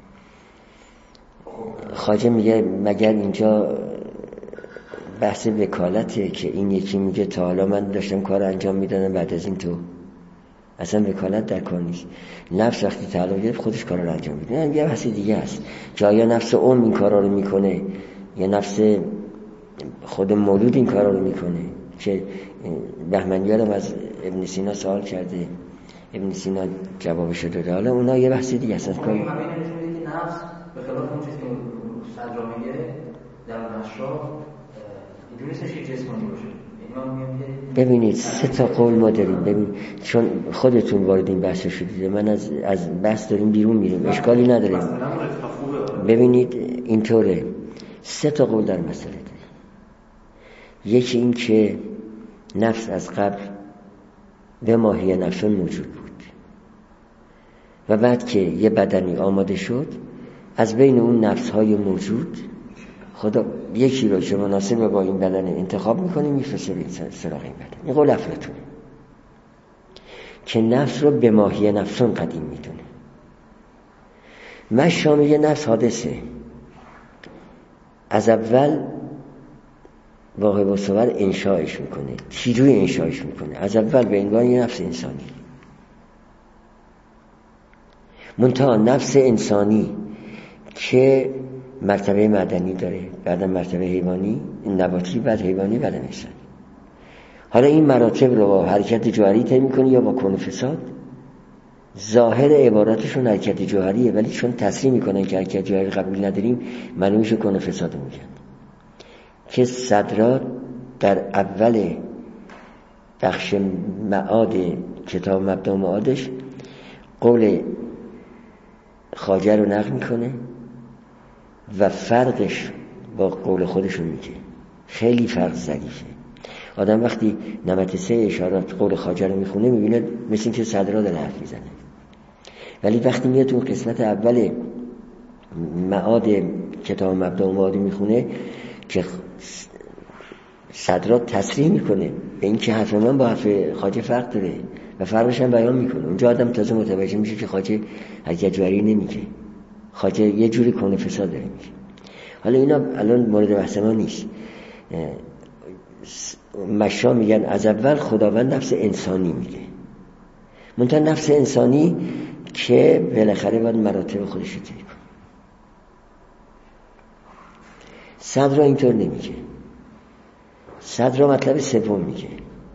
خواجه میگه مگر اینجا بحث وکالته که این یکی میگه تا حالا من داشتم کار انجام میدادم بعد از این تو اصلا وکالت در کار نیست. نفس وقتی تعلق گرفت خودش کار رو انجام میده. یه بحث دیگه است که آیا نفس این کارا رو میکنه یا نفس خود مولود این کارا رو میکنه، که بهمنیارم از ابن سینا سوال کرده، ابن سینا جوابش داده. حالا اونا یه بحث دیگه است. کاری همین نشون میده که نفس به خلاف اون چیزی که صدرا میگه در مشراب اینجوری نیستش که جسمانی باشه. ببینید 3 تا قول ما داریم. ببین چون خودتون وارد این بحث شدید، من از بحث داریم بیرون میریم، اشکالی نداره. ببینید اینطوره، 3 تا قول در مسئله داریم. یکی این که نفس از قبل به ماهی نفس موجود بود و بعد که یه بدنی آماده شد از بین اون نفس‌های موجود خدا یکی رو که مناسب با این بدن انتخاب میکنه میفرسته به سراغ این بدن. این قول افلاطونه که نفس رو به ماهی نفسون قدیم میدونه. مشا میگه نفس حادثه، از اول واقع و صور انشایش میکنه، تیروی انشایش میکنه، از اول به عنوان یه نفس انسانی. منتها نفس انسانی که مرتبه معدنی داره، بعد مرتبه حیوانی، نباتی، بعد حیوانی، بعد انسانی. حالا این مراتب رو با حرکت جوهری طی می‌کنی یا با کون فساد؟ ظاهر عباراتشون حرکت جوهریه، ولی چون تصریح میکنن که حرکت جوهری قبول نداریم معلوم میشه کون فساد میگن. که صدرات در اول بخش معاد کتاب مبدا و معادش قول خواجه رو نقل میکنه و فرقش با قول خودشون میگه. خیلی فرق ظریفه. آدم وقتی نمت 3 اشارات قول خواجه رو میخونه میبینه مثل این که صدرا داره حرف میزنه، ولی وقتی میاد تو قسمت اول معاد کتاب مبدا و معاد میخونه که صدرا تصریح میکنه به این که حرف من با حرف خواجه فرق داره و فرقش هم بیان میکنه، اونجا آدم تازه متوجه میشه که خواجه حرکت جوهری نمیگه، خواجه یه جوری کون فساد داره میگه. حالا اینا الان مورد بحث ما نیست. مشا میگن از اول خداوند نفس انسانی میگه، منتها نفس انسانی که بالاخره باید مراتب خودش رو طی کنه. صدر اینطور نمیگه. صدر مطلب سوم میگه.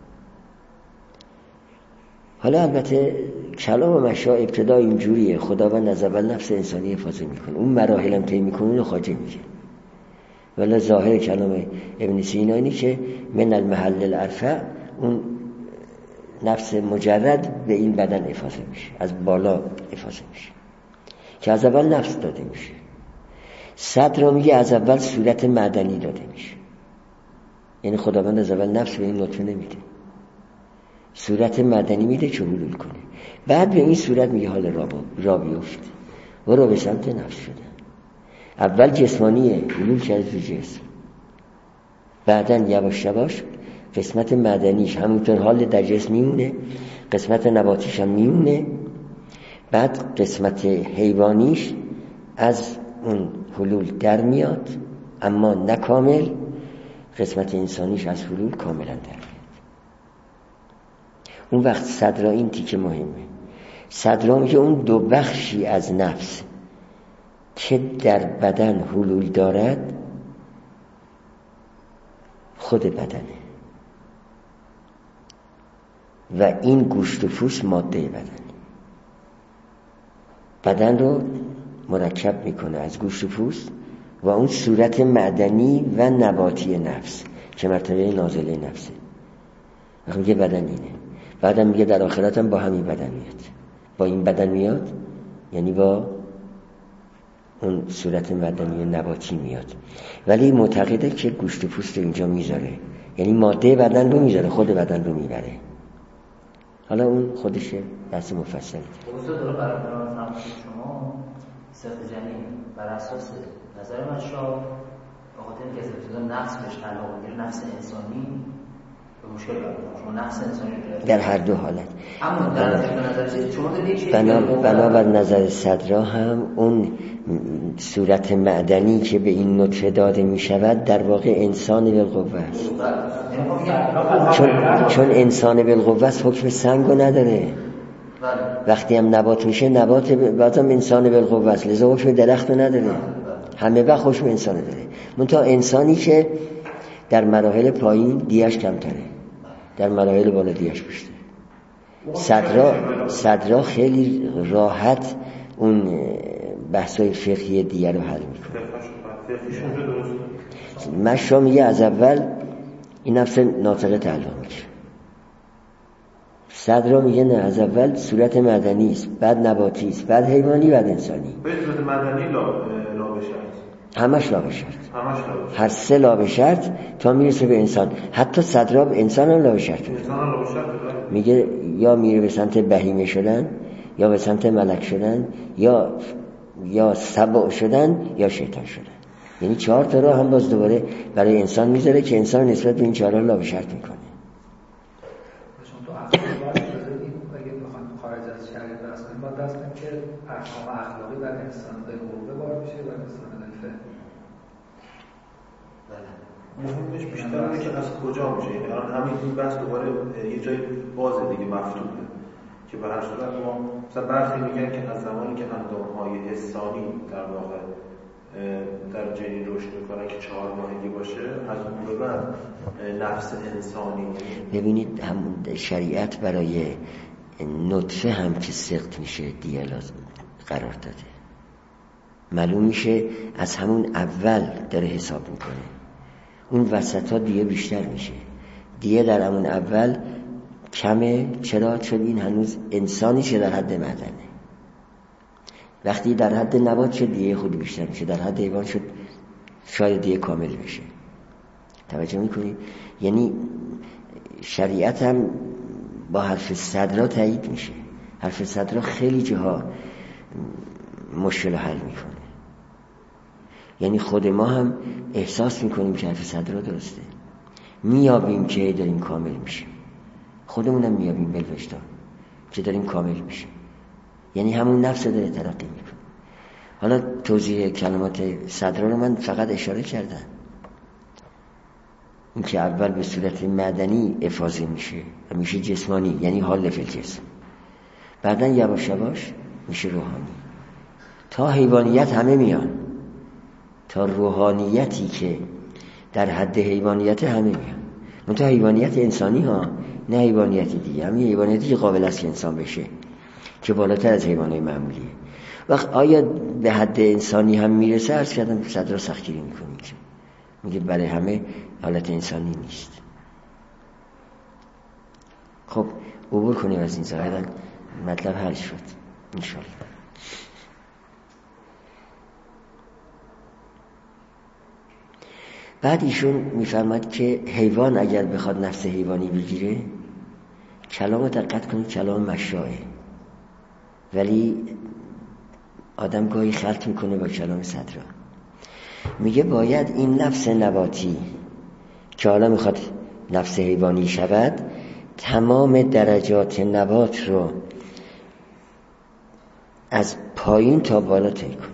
حالا البته کلام مشا ابتدا اینجوریه، خداوند از اول نفس انسانی حفاظت میکنه، اون مراحل هم طی میکنه اون خواجه میگه. ولی ظاهر کلام ابن سینا اینه که من المحل الارفع اون نفس مجرد به این بدن حفاظت میشه، از بالا حفاظت میشه که از اول نفس داده میشه. صدر میگه از اول صورت معدنی داده میشه، یعنی خداوند از اول نفس به این نطفه نمیده، صورت معدنی میده که حلول کنه، بعد به این صورت میگه حال را بیفت و را به سمت نفس شده. اول جسمانیه، حلول کرده تو جسم، بعداً یواش یواش قسمت معدنیش همونطور حال در جسم میمونه، قسمت نباتیش هم میمونه، بعد قسمت حیوانیش از اون حلول در میاد اما نه کامل، قسمت انسانیش از حلول کاملا در میاد. اون وقت صدرا این تیکه مهمه. صدرا میگه اون دو بخشی از نفس که در بدن حلول دارد خود بدنه و این گوشت و پوست ماده بدن رو مرکب میکنه از گوشت و پوست و اون صورت معدنی و نباتی نفس که مرتبه نازله نفسه. وقتی میگه بدن اینه، بعدم میگه در آخرت هم با همین بدن میاد. با این بدن میاد یعنی با اون صورت مدنی نباتی میاد، ولی معتقده که گوشت و پوست رو اینجا میذاره، یعنی ماده بدن رو میذاره، خود بدن رو میبره. حالا اون خودشه بحث مفصله. خصوصا داره برای شما سخت جنین بر اساس نظر من شاه بخاطر اینکه از نفس بهش تعلق میگیره، نفس انسانی به مشکل برمی‌خوره. شما نفس انسانی در هر دو حالت، اما در نظر شما دارید بنابر نظر صدرا هم اون صورت معدنی که به این نطفه داده می شود در واقع انسان بالقوه است، چون انسان بالقوه است حکم سنگو نداره. وقتی هم نبات میشه، نبات بازم انسان بالقوه است، لذا حکم درختو نداره، همه وقت حکم انسان داره. منتها انسانی که در مراحل پایین دیهش کمتره، در مراحل بالا دیهش بیشتره. صدرا خیلی راحت اون بحثای فقهی دیگه رو حل میکنه. مشا میگه از اول این نفس ناطقه تعلق میشه، صدرا میگه نه، از اول صورت مدنی است، بعد نباتی است، بعد حیوانی، بعد انسانی. صورت مدنی لا به شرط، همش لا به شرط، هر سه لا به شرط تا میرسه به انسان. حتی صدرا انسان هم لا به شرط میگه، یا میره به سمت بهیمه شدن، یا به سمت ملک شدن، یا سبع شدن، یا شیطان شدن. یعنی 4 تا راه هم باز دوباره برای انسان میذاره که انسان نسبت به این 4 راه لا به شرط میکنه. شما تو اخلاق اگه بخوایم خارج از شریعت درس کنیم، باید درس کنیم که احکام اخلاقی بر انسان به قوه بار میشه و انسان به مهمش بیشتر اینه که از کجا میشه. یعنی الان همین این بحث دوباره یه جای بازه دیگه، مفتوحه، که به هر صورت ما مثلا برخی میگن که از زمانی که اندام‌های حسانی در واقع در جنین رشد میکنن که 4 ماهگی باشه، از اون به بعد نفس انسانی. ببینید همون شریعت برای نطفه هم که سقط میشه دیه لازم قرار داده، معلوم میشه از همون اول داره حساب میکنه. اون وسط ها دیه بیشتر میشه، دیه در همون اول کمه. چرا؟ چون این هنوز انسانی که در حد معدنه. وقتی در حد نبات شد دیه خود بیشتر میشه، در حد حیوان شد شاید دیه کامل بشه. توجه میکنید؟ یعنی شریعت هم با حرف صدرا تایید میشه. حرف صدرا خیلی جاها مشکل حل میکنه. یعنی خود ما هم احساس میکنیم که حرف صدرا درسته، میابیم که داریم کامل میشیم، خودمونم میابیم بالوجدان که داریم کامل میشیم. یعنی همون نفس داره ترقی میکنه. حالا توضیح کلمات صدرا رو من فقط اشاره کردم، این که اول به صورت مدنی افاضه میشه و میشه جسمانی، یعنی حال فی الجسم، بعدن یواش یواش میشه روحانی، تا حیوانیت همه میان، تا روحانیتی که در حد حیوانیت همه میان. منتها حیوانیت انسانی ها، نه حیوانیتی دیگه، همین حیوانیتی که قابل است که انسان بشه، که بالاتر از حیوانات معمولیه. وقت آیا به حد انسانی هم میرسه؟ عرض کردم صدرا سختگیری میکنیم که میگه برای همه حالت انسانی نیست. خب عبور کنیم از این ظاهرا مطلب حل شد انشالله. بعد ایشون میفرماد که حیوان اگر بخواد نفس حیوانی بگیره، کلام دقت کنید، کلام مشاعه، ولی آدم گاهی خلط میکنه با کلام صدرا. میگه باید این نفس نباتی که حالا میخواد نفس حیوانی شود، تمام درجات نبات رو از پایین تا بالا طی کنه.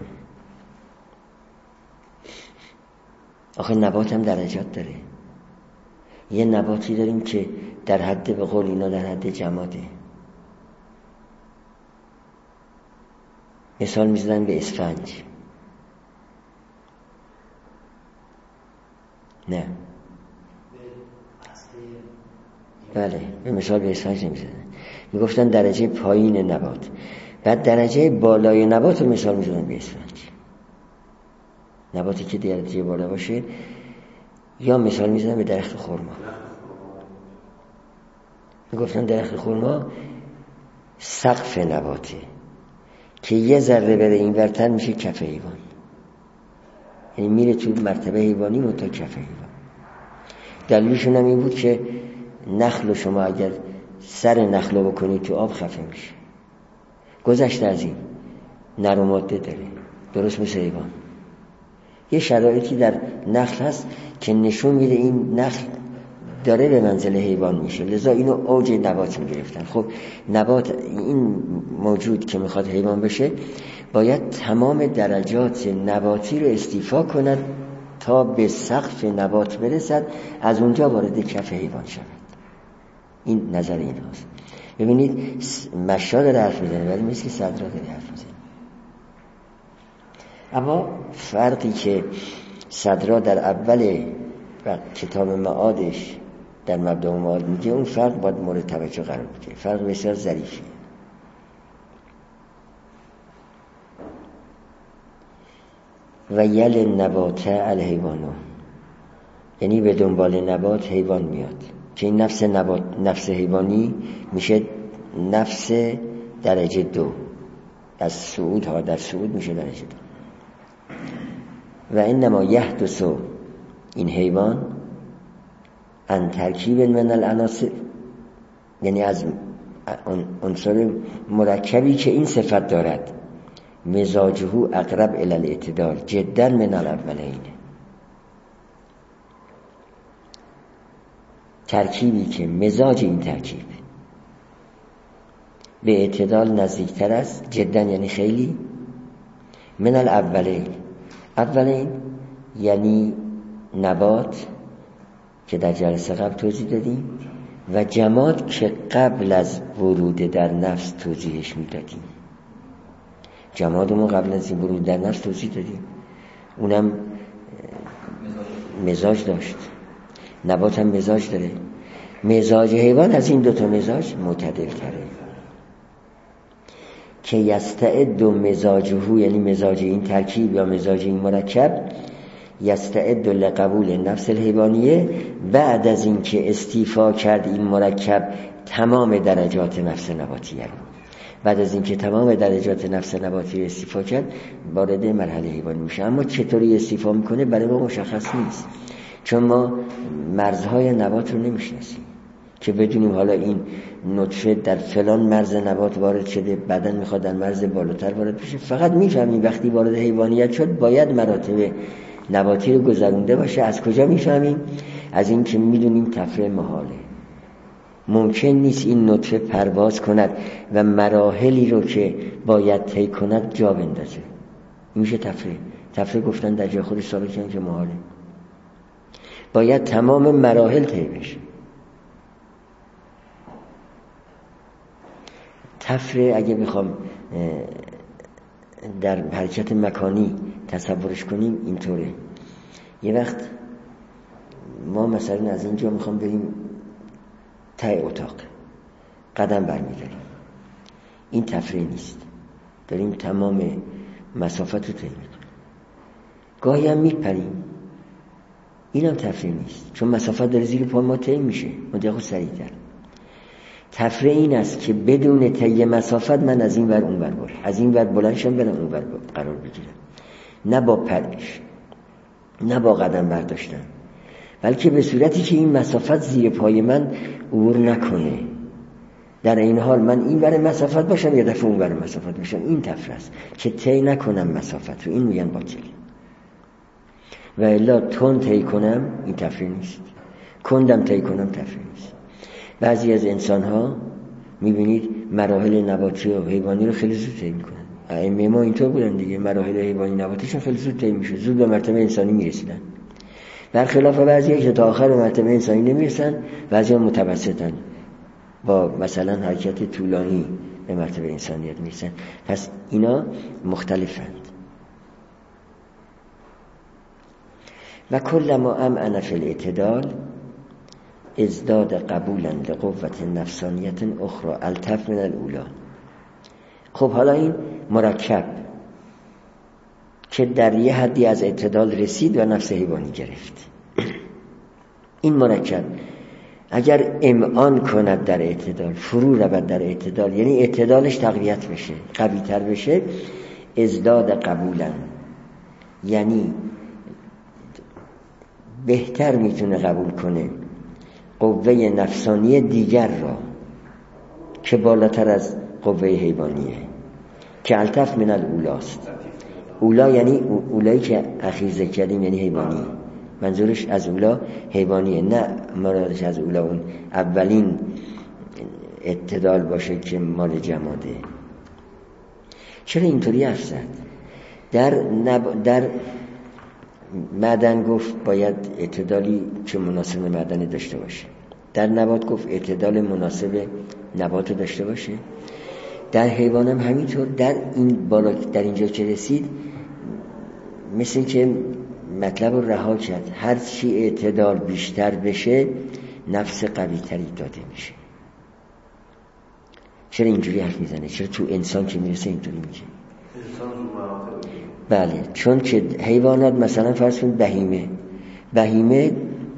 آخه نبات هم درجات داره. یه نباتی داریم که در حد، به قول اینا، در حد جماده. مثال میزدن به اسفنج. نه بله، به مثال به اسفنج نمیزدن، میگفتن درجه پایین نبات. بعد درجه بالای نبات رو مثال میزدن به اسفنج. نباتی که درجه بالا باشه، یا مثال میزدن به درخت خرما. میگفتن درخت خرما سقف نباته که یه ذره بره این ورتر میشه کف حیوان. یعنی میره تو مرتبه حیوانی منتها کف حیوان. دلیلشون هم این بود که نخل شما اگر سر نخل رو بکنید تو آب خفه میشه. گذشته از این نر و ماده داره، درست مثل حیوان. یه شرایطی در نخل هست که نشون میده این نخل داره به منزل حیوان میشه، لذا اینو اوج نبات میگرفتن. خب نبات، این موجود که میخواد حیوان بشه باید تمام درجات نباتی رو استیفا کند تا به سقف نبات برسد، از اونجا وارد کف حیوان شود. این نظر این هاست. ببینید مشا داره حرف میزنه ولی مثل صدرا داره حرف میزنه. اما فرقی که صدرا در اول کتاب معادش در مبدأ معاد میگه، اون فرق باید مورد توجه قرار بگیره. فرق بسیار ظریفی. و یل نبات الحیوانو، یعنی به دنبال نبات حیوان میاد که این نفس نبات، نفس حیوانی میشه نفس درجه 2. از صعود ها در صعود میشه درجه 2. و انما یحدث، این حیوان، ان ترکیب من العناصر، یعنی از عنصر مرکبی که این صفت دارد، مزاجه اقرب الی الاعتدال جدا من الاولین، ترکیبی که مزاج این ترکیب به اعتدال نزدیکتر است، جدا یعنی خیلی، من الاولین، اولین یعنی نبات که در جلسه قبل توضیح دادیم و جماد که قبل از ورود در نفس توضیحش میدادیم. جمادمون قبل از ورود در نفس توضیح دادیم، اونم مزاج داشت. نبات هم مزاج داره. مزاج حیوان از این دوتا مزاج معتدل تره که یستعد مزاجه، یعنی مزاج این ترکیب یا مزاج این مرکب، یستعد لقبول نفس الحیوانیه، بعد از این که استیفا کرد این مرکب تمام درجات نفس نباتیه رو، بعد از این که تمام درجات نفس نباتی استیفا کرد وارد مرحله حیوانی میشه. اما چطوری استیفا میکنه برای ما مشخص نیست، چون ما مرزهای نبات رو نمیشناسیم که بدونیم حالا این نطفه در فلان مرز نبات وارد شده، بعداً میخواد در مرز بالاتر وارد بشه. فقط میفهمیم وقتی وارد حیوانیت شد باید مراتب نباتی رو گذرونده باشه. از کجا میفهمیم؟ از این که میدونیم تفره محاله، ممکن نیست این نطفه پرواز کند و مراحلی رو که باید طی کند جا بندازه. میشه تفره گفتن در جای خودش ثابت کردن که محاله، باید تمام مراحل طی بشه. تفره اگه بخوام در حرکت مکانی تصورش کنیم اینطوره. یه وقت ما مثلا از اینجا میخوام بریم ته اتاق، قدم برمیداریم، این تفره نیست، داریم تمام مسافت رو طی میکنیم. گاهی هم میپریم، این هم تفره نیست، چون مسافت داره زیر پا ما طی میشه، مدقیق سریعتر. تفره این است که بدون طی مسافت من از این ور اون ور برم، از این ور بلندشم برم اون ور قرار بگیرم، نه با پرش، نه با قدم برداشتن، بلکه به صورتی که این مسافت زیر پای من عبور نکنه، در این حال من این ور مسافت باشم یا دفعه اون ور مسافت باشم. این تفره است که طی نکنم مسافت رو، این میگن باطل. و الا تون طی کنم این تفره نیست، کندم طی کنم تفره نیست. بعضی از انسان ها میبینید مراحل نباتی و حیوانی رو خیلی زود طی میکنن. ائمه ما اینطور بودن دیگه، مراحل حیوانی نباتیشون خیلی زود طی میشه، زود به مرتبه انسانی میرسیدن. برخلاف بعضی که تا آخر به مرتبه انسانی نمیرسن، بعضی ها متوسطن، با مثلا حرکت طولانی به مرتبه انسانیت میرسن. پس اینا مختلفند. و کل ما امعن فی الاعتدال ازداد قبولا لقوت نفسانیت اخرى الطف من الاولی. خب حالا این مرکب که در یه حدی از اعتدال رسید و نفس حیوانی گرفت، این مرکب اگر امعان کند در اعتدال، فرو رود در اعتدال، یعنی اعتدالش تقویت بشه، قوی تر بشه، ازداد قبولا، یعنی بهتر میتونه قبول کنه قوه نفسانی دیگر را که بالاتر از قوه حیوانیه، که الطف من الاولاست. اولا یعنی اولایی که اخیر ذکر کردیم یعنی حیوانی، منظورش از اولا حیوانیه، نه مرادش از اولا اون اولین اعتدال باشه که مال جماده. چرا اینطوری حرف زد؟ در معدن گفت باید اعتدالی که مناسب معدن داشته باشه، در نبات گفت اعتدال مناسب نبات داشته باشه، در حیوان هم همینطور. در اینجا که رسید مثل که مطلب رو رها کرد، هر چی اعتدال بیشتر بشه نفس قوی تری داده میشه. چرا اینجوری حرف میزنه؟ چرا تو انسان که میرسه اینطوری میگه؟ بله، چون که حیوانات مثلا فرض کن بهیمه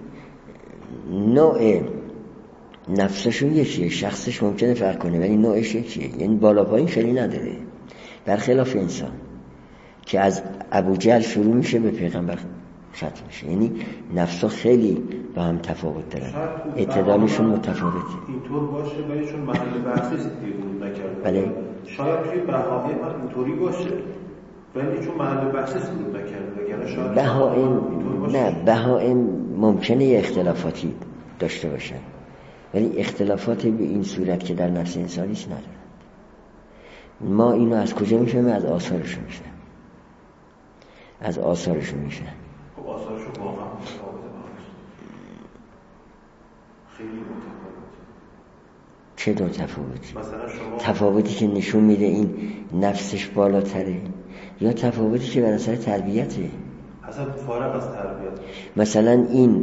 نوع نفسشون یکیه، شخصش ممکنه فرق کنه ولی نوعش یکیه، یعنی بالا پایین خیلی نداره، برخلاف انسان که از ابوجهل شروع میشه به پیغمبر ختم میشه. یعنی نفسا خیلی با هم تفاوت دارن، اعتدالشون متفاوته. اینطور باشه ولی چون محل بحثی بود نکرده. بله. شاید توی بهائم اینطوری باشه ولی چون محل بحثی بود نکرده، یعنی شاید بهائم ممکنه یه اختلافاتی داشته باشن ولی اختلافاتی به این صورت که در نفس انسانیش ندارن. ما اینو از کجا میفهمیم؟ از آثارشون میشه. آثارشون واقعا متفاوته. خیلی متفاوته. چه دو تفاوتی؟ مثلا شما تفاوتی که نشون میده این نفسش بالاتره یا تفاوتی که بر اثر تربیته؟ اصلا فارغ از تربیت. مثلا این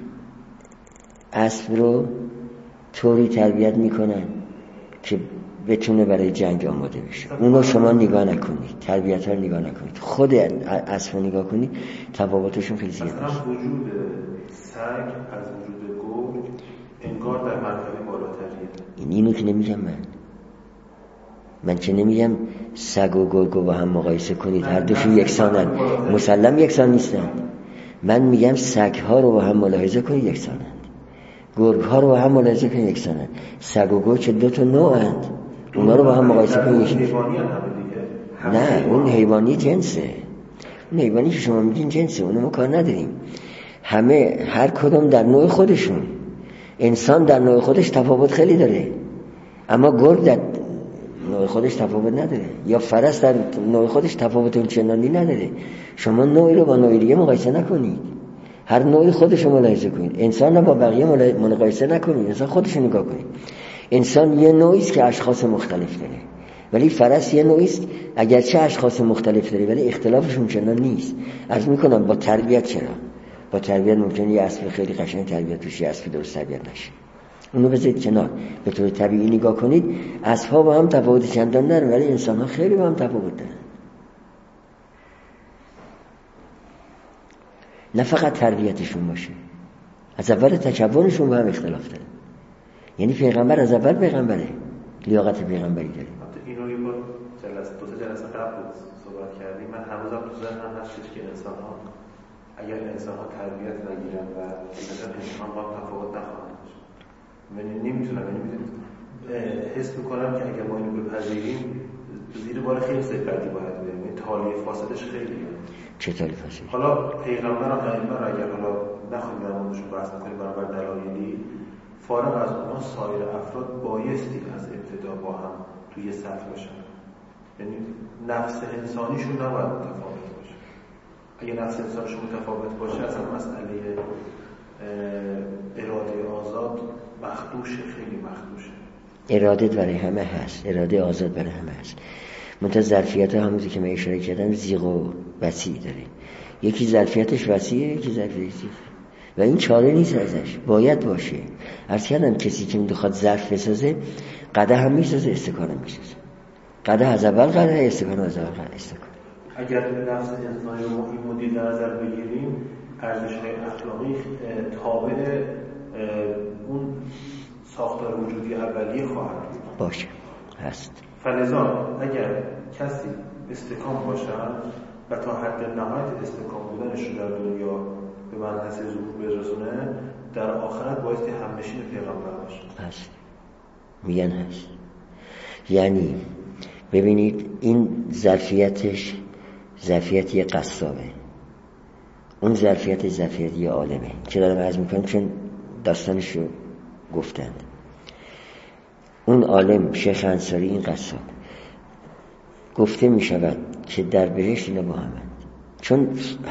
اسب رو طوری تربیت میکنن که بتونه برای جنگ آماده بشه، اونو شما نگاه نکنید، تربیت ها رو نگاه نکنید، خود اسب رو نگاه کنید، تفاوتشون خیلی زیاده. مثلا وجود سگ از وجود گرگ انگار در مرتبه بالاتریه. اینو که نمیگم من که نمیگم سگ و گرگ رو با هم مقایسه کنید، هر دوشون یکسانن، مسلم یکسان نیستن. من میگم سگ ها رو با هم ملاحظه کنید یکسانن، گرگ ها رو با هم ملاحظه کنید یکسانن. سگ و گرگ چه دو تا نوعند، اونا رو با هم مقایسه کنید. نه، اون حیوانی جنسه، اون حیوانی که شما میگین جنسه، اونو ما کار نداریم. هر کدوم در نوع خودشون. انسان در نوع خودش تفاوت خیلی داره اما گرگ در نوع خودش تفاوت نداره، یا فرس در نوع خودش تفاوت اونچنانی نداره. شما نوعی رو با نوعی دیگه مقایسه نکنید، هر نوعی خودش رو ملاحظه کنید. انسان رو با بقیه مقایسه نکنید، انسان خودش رو نگاه کنید. انسان یه نوعی است که اشخاص مختلف داره، ولی فرس یه نوعی است اگرچه اشخاص مختلف داره ولی اختلافشون چنان نیست. عرض میکنم با تربیت چرا؟ با تربیت ممکنه یه اسب خیلی قشنگ تربیت بشه، یه اسب درست تربیت نشه. اونو بذارید کنار، به طور طبیعی نگاه کنید. اسب‌ها با هم تفاوت چندان ندارن ولی انسان‌ها خیلی با هم تفاوت دارن. نه فقط تربیتشون باشه، از اول تکونشون با هم اختلاف داره. یعنی پیغمبر از اول پیغمبره، لیاقت پیغمبری داره. اینو یه بار دو تا جلسه قبل صحبت کردیم. من هنوزم تو ذهنم هست که انسان‌ها اگر انسان‌ها تربیت نگیرن و مثلا انسان با تفاوت نخواهند داشت، من نمیتونم حس میکنم که اگر ما اینو بپذیریم زیر بار خیلی سفتی باید بریم. این تالیه فاسدش خیلیه. چه تالیه فاسد؟ حالا پیغمبر و ائمه رو اگر حالا نخواهیم در موردشون بحث کنیم برابر دلایلی، فارغ از اونها سایر افراد بایستی از ابتدا با هم توی سطح باشن. یعنی نفس انسانیشون نباید متفاوت باشه. اگه نفس انسانشون متفاوت باشه اصلا مسئله اراده آزاد مخدوشه، خیلی مخدوشه. اراده برای همه هست، اراده آزاد برای همه هست. منتها ظرفیت ها همونطور که من اشاره کردم زیغ و وسیع داره. یکی ظرفیتش وسیعه، یکی ظرفیتش زیغ و این چاره نیست ازش، باید باشه. عرض کردم کسی که میخواد ظرف بسازه قده هم میسازه، استکان هم میسازه. قده از اول قده، استکان از اول استکان. اگر نفس انسانی رو این مدل در نظر بگیریم، ارزش‌های اخلاقی تابع اون ساختار وجودی اولیه خواهد بود. باشه، هست. فلذا اگر کسی استکان باشد و تا حد نهایت استکان بودنش رو در دنیا به منحصه ظهور برسونه در آخرت بایستی همنشین پیغمبر باشه. هست، میگن هست. یعنی ببینید این ظرفیتش ظرفیتی قصابه، اون ظرفیتی عالمه که دارم عرض میکنم چون داستانش رو گفتند. اون عالم شیخ انصاری، این قصاب، گفته میشود که در بهشت اینا با همند، چون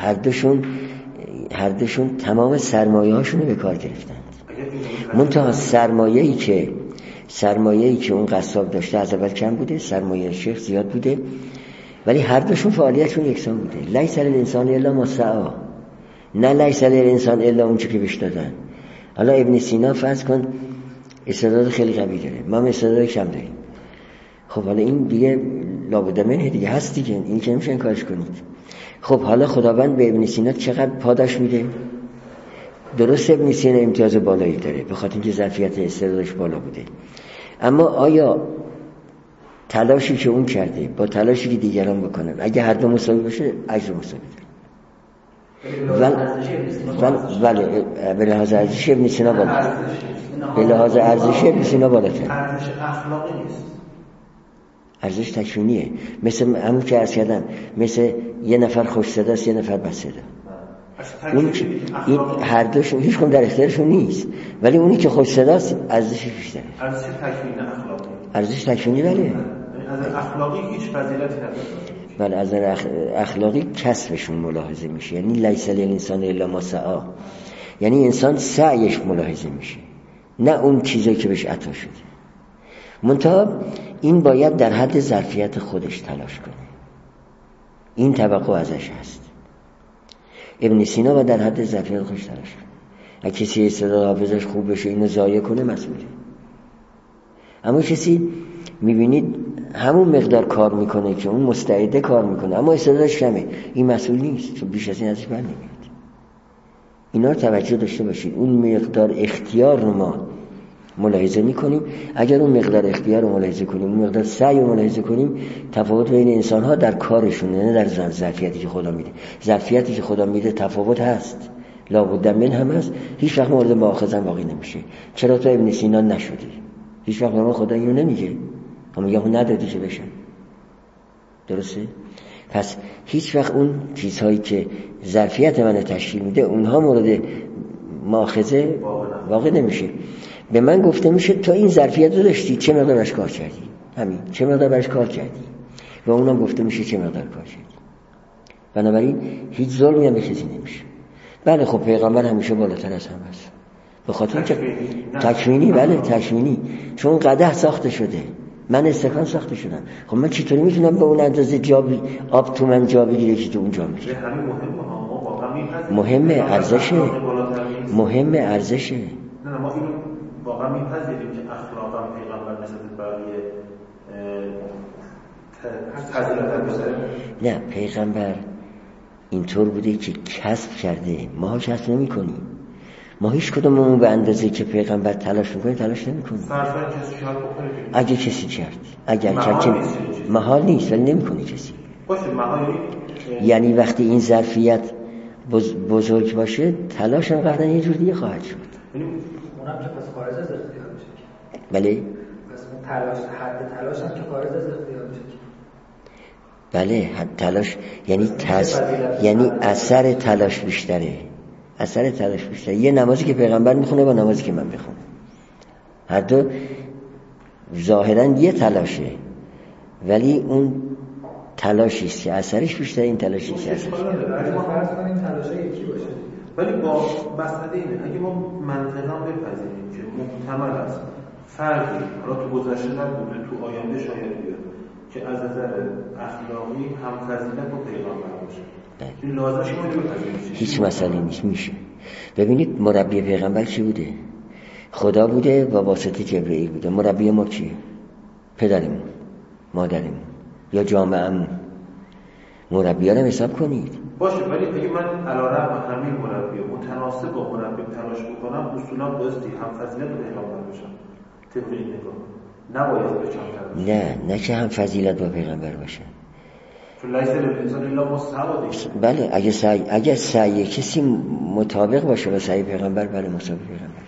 هر دوشون تمام سرمایه هاشون رو به کار گرفتند. منتها سرمایه‌ای که اون قصاب داشته از اول کم بوده، سرمایه شیخ زیاد بوده، ولی هر دوشون فعالیتشون یکسان بوده. لیس للانسان الا ما سعی، نه لیس للانسان الا اون چه که بهش دادن. حالا ابن سینا فرض کن استعداد خیلی قوی داره، ما استعداد کم داریم. خب حالا این دیگه لابد منه دیگه، هست دیگه، این که نمیشه کارش کنید. خب حالا خداوند به ابن سینا چقدر پاداش میده؟ درست ابن سینا امتیاز بالایی داره به خاطر اینکه ظرفیت استعدادش بالا بوده، اما آیا تلاشی که اون کرده با تلاشی که دیگران بکنن اگه هر دو مساوی باشه اجر مساوی داره؟ بله، به لحاظ ارزش ابن سینا بالاتر، به لحاظ ارزش ابن سینا بالاتر. ارزش اخلاقی نیست، ارزش تکوینیه. مثل همون که عرض کردم، مثل یه نفر خوش صدا است، یه نفر بد صدا. اون این هر دوشون هیچ کدوم در اختیارشون نیست، ولی اونی که خوش صداست ارزشش بیشتره. ارزش تکوینی اخلاقی، ارزش تکوینی. بله، از اخلاقی هیچ فضیلتی نداره. بله، از اخلاقی کسبشون ملاحظه میشه، یعنی لیس للانسان الا ما سعی، یعنی انسان سعیش ملاحظه میشه، نه اون چیزی که بهش عطا شده. منتها این باید در حد ظرفیت خودش تلاش کنه، این توقع ازش هست. ابن سینا باید در حد ظرفیت خودش تلاش کنه. اگه کسی استعداد حافظش خوب بشه اینو ضایع کنه مسئوله. اما کسی میبینید همون مقدار کار میکنه که اون مستعده کار میکنه اما استعدادش کمه، این مسئول نیست، چون بیش از این ازش بر نمیاد. اینا رو توجه داشته باشید. اون مقدار اختیار رو ما ملاحظه میکنیم، اگر اون مقدار اختیار رو ملاحظه کنیم، اون مقدار سعی رو ملاحظه کنیم، تفاوت بین انسان ها در کارشونه، نه در ظرفیتی که خدا میده. ظرفیتی که خدا میده تفاوت هست، لابد من هم هست، هیچ وقت مورد مؤاخذه واقع نمیشه. چرا تو ابن سینا نشدی؟ هیچ وقت ما خدا اینو نمیگه، اما میگه اون ندادی که بشن. درسته؟ پس هیچ وقت اون چیزهایی که ظرفیت منو تشکیل میده اونها مورد مؤاخذه واقع نمیشه. به من گفته میشه تو این ظرفیت رو داشتی، چه مقدار برش کار کردی؟ همین، چه مقدار برش کار کردی؟ و اونم گفته میشه چه مقدار کار کردی. بنابراین هیچ ظلمی هم به کسی نمیشه. بله خب پیغمبر همیشه بالاتر از همه است، به خاطر اینکه تکوینی. بله تکوینی، چون قدح ساخته شده، من استکان ساخته شدم. خب من چطوری میتونم به اون اندازه آب تو من جا بگیره که تو اون جا میگیره؟ مهمه، ارزشه. نه ما اینو واقعا میپذیریم که اخلاقا پیغمبر نسبت به بقیه فضیلت داره. نه، پیغمبر اینطور بوده که کسب کرده، ما کسب نمی کنیم. ما هیچ کدوممون به اندازه که پیغمبر تلاش میکنه تلاش نمی کنیم. اگه کسی کرد، اگر محال نیست ولی نمی کنه کسی. یعنی وقتی این ظرفیت بزرگ باشه تلاش هم قطعا یه جور دیگه خواهد شد. اونم که پس خارج از اختیار میشه. بله؟ پس اون تلاش، حد تلاش هم که خارج از اختیار میشه. بله، حد تلاش یعنی اثر تلاش بیشتره. یه نمازی که پیغمبر میخونه با نمازی که من میخونم، هر دو ظاهرا یه تلاشه، ولی اون تلاشی است که اثرش بیشتره، این تلاشی است که اثرش فرض کنیم تلاش یکی باشه. ولی با مسئله اینه اگه ما منطقا بپذیریم که محتمل است فردی حالا تو گذشته نبوده، تو آینده شاید بیاد که از نظر اخلاقی هم فضیلت با پیغمبر باشه، این لازمش ما بپذیریم، هیچ مسئله نیست، میشه. ببینید مربی پیغمبر چی بوده؟ خدا بوده و واسطه جبرئیل بوده. مربی ما کیه؟ پدرمون، مادرمون یا جامعه‌مون. مربی ها رو حساب کنید. باشه، ولی اگه من علیرغم همین مربی متناسب با مربی تلاش بکنم، اصولا بایستی هم فضیلت با پیغمبر باشم. طبق این نگاه نباید بچم. نه که هم فضیلت با پیغمبر باشه. چون لیس للانسان الا ما سعی. بله اگه سعی کسی مطابق باشه با سعی پیغمبر، بله مساوی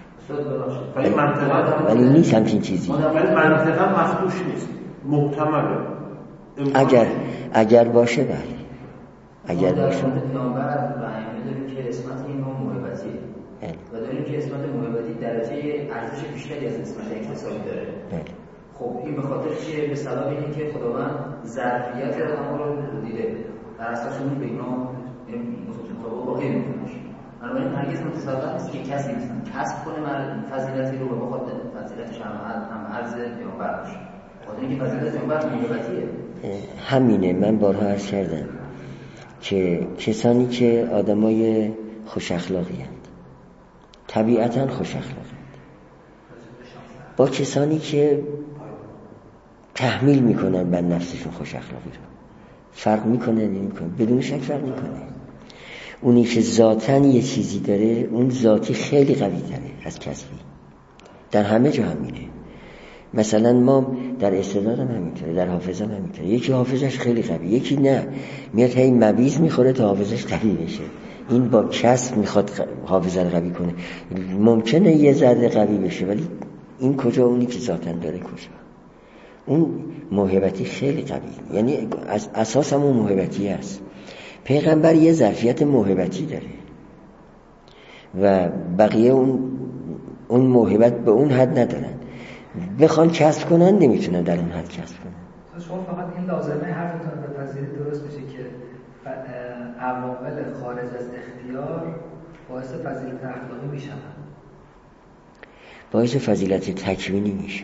پیغمبر، ولی نیست همچین چیزی. ولی منطقا مخدوش نیست، محتمله. اگر باشه بله، اگر باشه. ما در پیامبر و ائمه داریم که اسمت این نوع محبتیه و داریم که اسمت محبتی درجه ارزش بیشتری از اسمت اکتسابی داره. خب این به خاطر که به سبب اینه که خداوند ظرفیت آدم‌ها رو دیده، در اساس اون به اینا مطابق با علم میشه. بنابراین هرگز متصور نیست که کسی مثلا کسب کنه فضیلتی رو و بخواد فضیلتش هم عرض پیامبر باشه. خاطر اینکه فضیلت پیامبر محبتیه. همینه، من بارها عرض کردم که کسانی که آدمای خوش اخلاقی هستند طبیعتاً خوش اخلاقی با کسانی که تحمیل میکنن بر نفسشون خوش اخلاقی رو، فرق میکنه نمیکنه؟ بدون شک فرق میکنه. اونی که ذاتاً یه چیزی داره اون ذاتی خیلی قوی تره از کسبی، در همه جا همینه. مثلا ما در استعدادم همینطوره، در حافظم همینطوره. یکی حافظش خیلی قوی، یکی نه، میاد هی مبیز میخوره تا حافظش قوی بشه. این با کسب میخواد حافظه رو قوی کنه. ممکنه یه ذره قوی بشه ولی این کجا؟ اونی که ذاتاً داره کجا؟ اون موهبتی خیلی قوی، یعنی از اساس همون موهبتی است. پیغمبر یه ظرفیت موهبتی داره و بقیه اون موهبت به اون حد ندارن، بخوان کسب کنن نمیتونن در اون حد کسب کنن. شما فقط این لازمه حرفتون رو بپذیرید درست میشه که عوامل خارج از اختیار باعث فضیلت اخلاقی میشن، باعث فضیلت تکوینی میشه.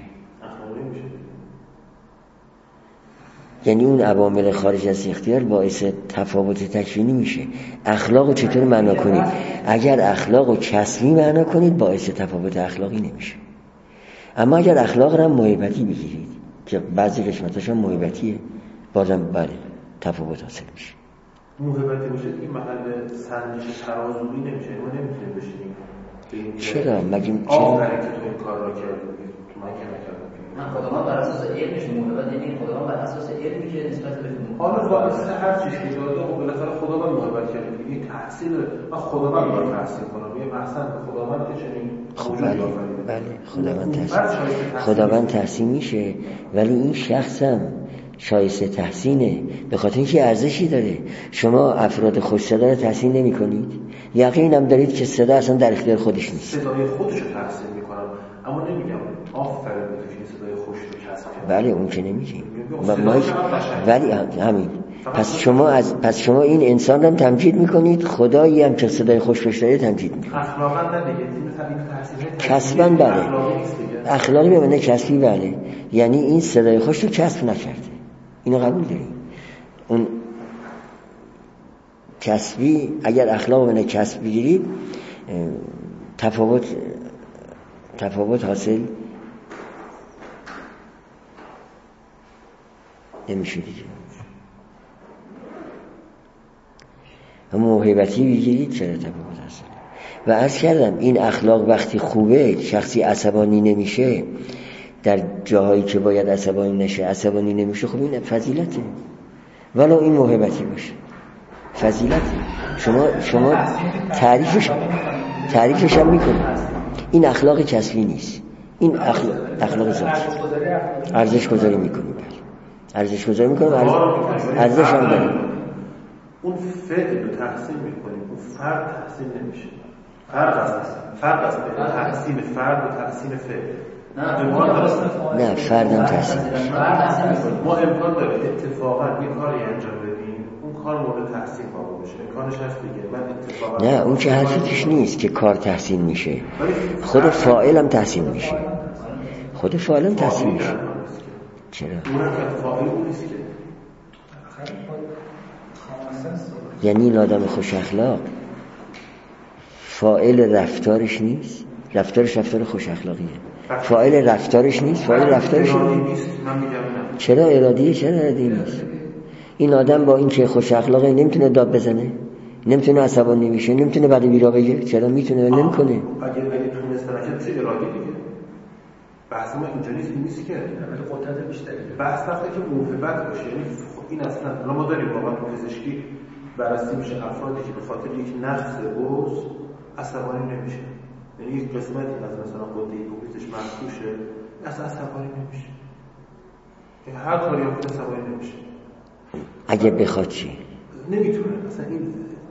یعنی اون عوامل خارج از اختیار باعث تفاوت تکوینی میشه. اخلاقو چطور معنا کنید؟ اگر اخلاقو کسبی معنا کنید باعث تفاوت اخلاقی نمیشه. اما اگر اخلاق رو موهبتی بگیرید که بعضی قسمتاش هم موهبتیه، بازم بله تفاوت حاصل میشه. موهبتی میشه که محل سنجش ترازویی نمیشه، ما نمیتونیم بشینیم. چرا؟ مگه آفرین که تو این کار را کردی که من که نکردم. نه، خداوند بر اساس علمش موهبت، یعنی خداوند بر اساس علمی که نسبت به حالا باعث هر چیزی که داده و بالاخره خداوند موهبت کرده. این تحصیل من خداوند رو تحصیل کنم، یه محسن به خداوند که چنین موجودی آفریده. بله خداوند تحسین میشه، ولی این شخصم شایسته تحسینه به خاطر اینکه ارزشی داره. شما افراد خوش صدا رو تحسین نمی کنید، یقینم دارید که صدا اصلا در اختیار خودش نیست. صدای خودش رو تحسین میکنم، اما نمیگم آفرین بتونی صدای خوش رو کسب کنید. بله اون که نمیگیم ولی همین. پس شما این انسان رو تمجید میکنید، خدایی هم که صدای خوش بهش داره تمجید میکنید. اخلاقا نه دیگه، تیم کسباً بله، اخلاقی به معنی کسبی بله، یعنی این صدای خوش رو کسب نکرده، اینو قبول داریم. اون کسبی، اگر اخلاق به معنی کسب بگیرید تفاوت حاصل نمیشه دیگه. اما موهبتی بگیرید چرا تفاوت حاصل. و عرض کردم این اخلاق وقتی خوبه شخصی عصبانی نمیشه، در جاهایی که باید عصبانی نشه عصبانی نمیشه، خب این فضیلته، ولو این موهبتی باشه فضیلته. شما تعریفش هم میکنید. این اخلاق کسبی نیست، این اخلاق ذاتی. ارزش گذاری میکنیم، ارزش گذاری میکنیم، ارزش هم داریم. اون فعل رو تحسین میکنیم، اون فرد تحسین نمیشه. فرق است بین تحسین فرد و تحسین فعل. نه فردم تحسین. ما امکان داره اتفاقا یه کاری انجام بدیم اون کار مورد تحسین واقع بشه، امکانش هست دیگه. من اتفاقا نه اون که حرفی توش نیست که کار تحسین میشه، خود فاعل هم تحسین میشه. خود فاعل هم تحسین میشه. چرا؟ اون فاعل نیست که. یعنی این آدم خوش اخلاق فاعل رفتارش نیست، رفتارش رفتار خوش اخلاقیه. فاعل رفتارش نیست، فاعل رفتارش نیست. چرا ارادیه؟ چرا ارادی نیست؟ این آدم با این که خوش اخلاقه نمیتونه داد بزنه، نمیتونه عصبانی بشه، نمیتونه بعد بیرا بگه. چرا میتونه؟ نمیکنه. اگه تونسته نشه چه ارادی دیگه. بحث ما اینجا نیست که قدرت بیشتری. بحث وقتی که موهبت باشه، یعنی این اصلا ما داریم واقعا تو پزشکی بررسی میشه افرادی که به خاطر یک نقص عضو عصبانی نمیشه، یعنی یک قسمتی از مثلا غده هیپوفیزش مخدوشه اصلا عصبانی نمیشه، هر کاری هم عصبانی نمیشه. اگه بخواد چی؟ نمیتونه، اصلا این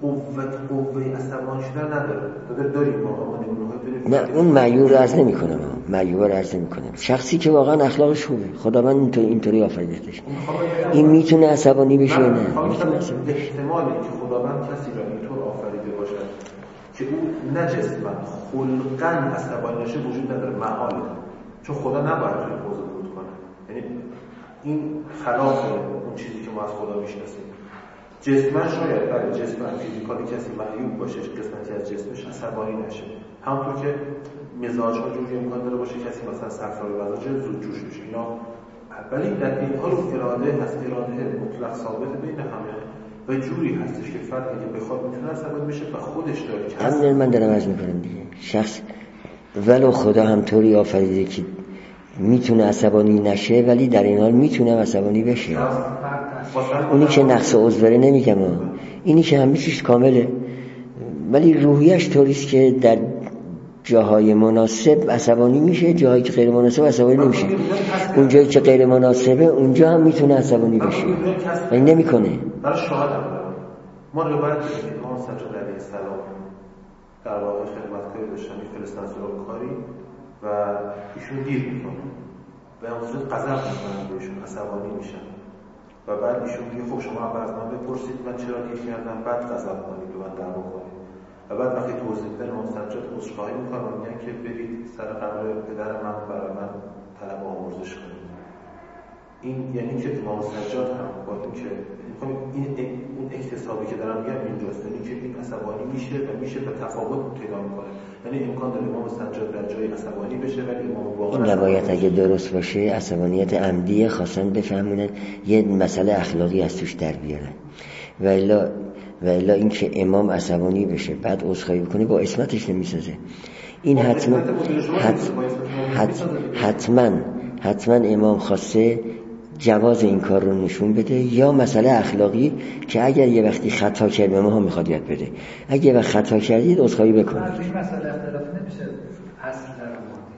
قوه عصبانی شدن نداره. داریم واقعا ما نمونه‌های داریم. نه اون معیوب رو عرض نمی‌کنم، معیوب رو عرض نمی‌کنم. شخصی که واقعا اخلاقش خوبه، خداوند اینطوری آفریدتش، این میتونه عصبانی بشه نه؟ احتمالی که خداوند کسی را اینطور آفریده باشد که او نه جسماً خلقاً عصبانی نشه وجود نداره، محاله، چون خدا نباید توی حوزه ورود کنه. یعنی این خلاف اون چیزی که ما از خدا میشناسیم. جسماً شاید برای جسماً فیزیکالی کسی معیوب باشه، قسمتی از جسمش عصبانی نشه، همونطور که مزاج‌ها جوری امکان داره باشه کسی مثلا سرفراز مزاج زود جوش بشه اینا، ولی در این حال اراده هست، اراده مطلق ثابت بین همه و جوری هستش که فرد اگه بخواد میتونه عصبانی بشه و خودش داره که همین من دارم عرض میکنم دیگه، شخص ولو خدا هم طوری آفریده که میتونه عصبانی نشه ولی در این حال میتونه عصبانی بشه. اونی که نقص عضو داره نمیگم، اینی که همه چیز کامله ولی روحیش طوریست که در جاهای مناسب عصبانی میشه، جاهایی که غیر مناسب عصبانی نمیشه. اونجایی که غیر مناسبه اونجا هم میتونه عصبانی بشه ولی نمیکنه. برای شاهد هم دارم ما روایت داریم امام سجاد علیه السلام در واقع خدمتکاری داشتن میفرستن سراغ کاری و ایشون دیر میکنه و امروز غضب میکنن بهشون، عصبانی میشن و بعد ایشون میگه خب شما اول از من بپرسید من چرا دیر کردم بعد غضب کنید و من دعوا کنید و بعد وقتی توضیح میدن امام سجاد عذرخواهی میکنن و میگن که برید سر قبر پدر من برای من طلب آمرزش کنید. این یعنی که امام سجاد هم با این که اون اکتسابی که دارم میگم اینجاست، یعنی که این عصبانی میشه و میشه به تفاوت پیدا میکنه، یعنی امکان داره امام سجاد در جای عصبانی بشه ولی امام واقعا این روایت اگه درست باشه عصبانیت عمدی خواستن بفهمونن یه مسئله اخلاقی از توش در بیارن و الا این که امام عصبانی بشه بعد عذرخواهی بکنه با اسمتش نمیسازه. این حتما امام خواسته جواز این کار رو نشون بده یا مسئله اخلاقی که اگر یه وقتی خطا کردیم ما هم میخواد یاد بده، اگه یه وقت خطا کردید عذرخواهی بکنید. از این مسئله اختلاف نمیشه اصل در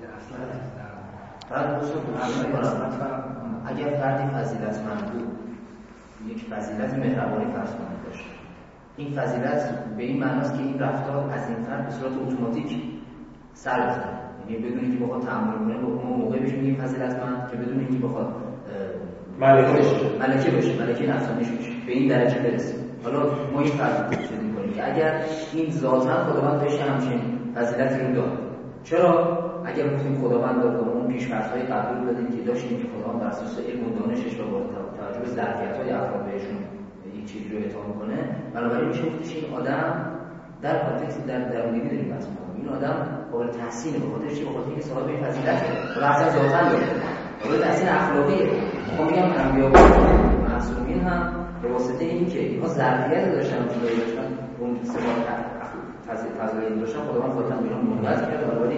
اگر فردی فضیلتمند بود، یک فضیلت مهربانی فرض کنید داشت، این فضیلت به این معناست که این رفتار از این فرد به صورت اتوماتیک سر بزنه، یعنی بدون اینکه بخواد تعامل کنه با اون موقع بشه این فضیلتمند که بدون اینکه بخواد ملکه بشه، ملکه نفسانیش بشه، به این درجه برسه. حالا ما این فرض می‌کنیم که اگر این ذاتاً خداوند بهش همچین فضیلتی رو داد، چرا اگر گفتیم خداوند داد و اون پیش‌فرض‌های قبلی دادیم که داشتیم که خداوند بر اساس علم و دانشش و با توجه به ظرفیت‌های افراد بهشون این چیز رو اعطا می‌کنه، بنابراین میشه گفت که این آدم در کانتکست در درونگی داریم بحث می‌کنیم، این آدم قابل تحسینه به خاطر چی؟ به خاطر اینکه صاحب این فضیلته و اصلا ذاتاً داره قابل تحسین اخلاقیه. ما میگم انبیا و معصومین هم به واسطه اینکه اینها ظرفیت داشتن و جایی داشتن اون صفات فضایی داشتن خداوند خودتون بیرون منقض کرد ولی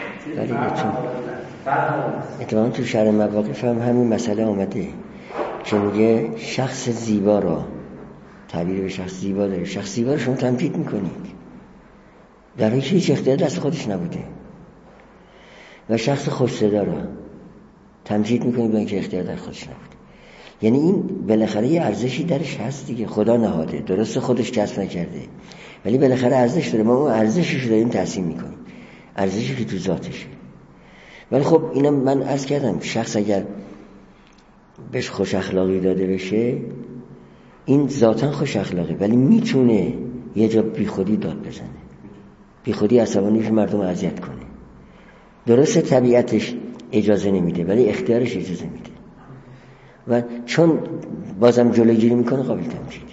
اتفاقا تو شرح مواقف هم همین مسئله آمده که میگه شخص زیبا را تعبیر به شخص زیبا داره، شخص زیبا رو شما تمجید میکنید در حالی که هیچ اختیار دست خودش نبوده و شخص خوش صدا را تمجید میکنید با اینکه اختیار در خودش نبوده. یعنی این بالاخره یه ارزشی درش هست دیگه، خدا نهاده، درسته خودش کسب نکرده ولی بالاخره ارزش داره، ما اون ارزشش رو داریم تحسین میکنیم، ارزشی که تو ذاتشه. ولی خب اینم من عرض کردم شخص اگر بهش خوش اخلاقی داده بشه این ذاتاً خوش اخلاقی، ولی میتونه یه جا بیخودی داد بزنه، بیخودی عصبانیش مردم اذیت کنه. درسته طبیعتش اجازه نمیده ولی اختیارش اجازه میده و چون بازم جلوگیری میکنه قابل تمجید.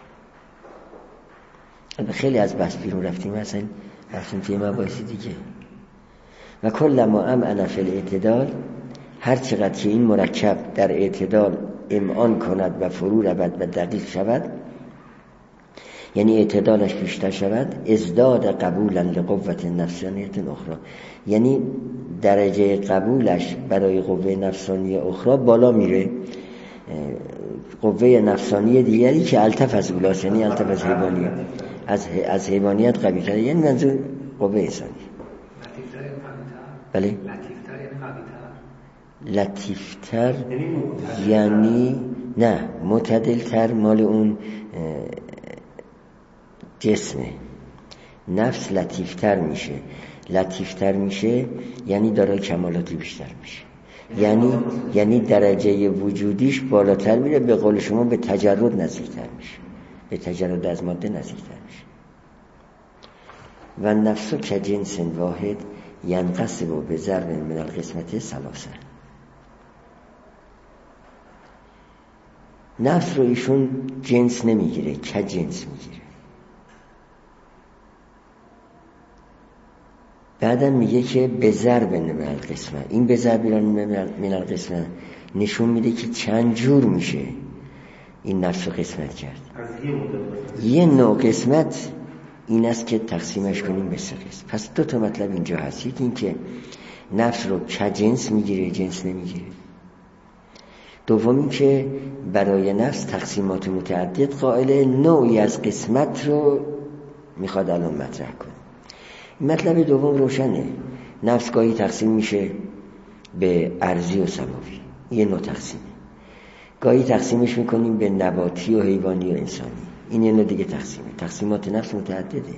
خیلی از بحث بیرون رفتیم، مثلا رفتیم توی مباحثی دیگه. و کل ما امعن فی الاعتدال، هر چقدر که این مرکب در اعتدال امعان کند و فرو رود و دقیق شود، یعنی اعتدالش بیشتر شود، ازداد قبولا لقوت نفسانیت اخرى، یعنی درجه قبولش برای قوه نفسانی اخرى بالا میره قوه نفسانی دیگری که الطف از اولاست، یعنی الطف از حیوانی، از حیوانیت قوی‌تر، یعنی منظور قوه انسانی. بله لطیفتر یعنی نه معتدلتر، مال اون جسمه. نفس لطیفتر میشه یعنی دارای کمالاتی بیشتر میشه، یعنی درجه وجودیش بالاتر میره، به قول شما به تجرد نزدیکتر میشه، به تجرد از ماده نزدیکتر میشه. و نفس که جنس واحد ینقسم به ضرب من القسمت ثلاثه. نفس رو ایشون جنس نمیگیره، که جنس میگیره. بعدم میگه که به ضرب من القسمه. این به ضرب من القسمه نشون میده که چند جور میشه این نفس رو قسمت کرد. یه نوع قسمت این است که تقسیمش کنیم به 3 قسم. پس 2 تا مطلب اینجا هست. یکی این که نفس رو که جنس میگیره، جنس نمیگیره. دوم این که برای نفس تقسیمات متعدد قائل، نوعی از قسمت رو میخواد الان مطرح کنه. مطلب دوم روشنه. نفس گاهی تقسیم میشه به ارضی و سماوی، یه نوع تقسیمه. گاهی تقسیمش میکنیم به نباتی و حیوانی و انسانی، این یه نوع دیگه تقسیمه. تقسیمات نفس متعدده.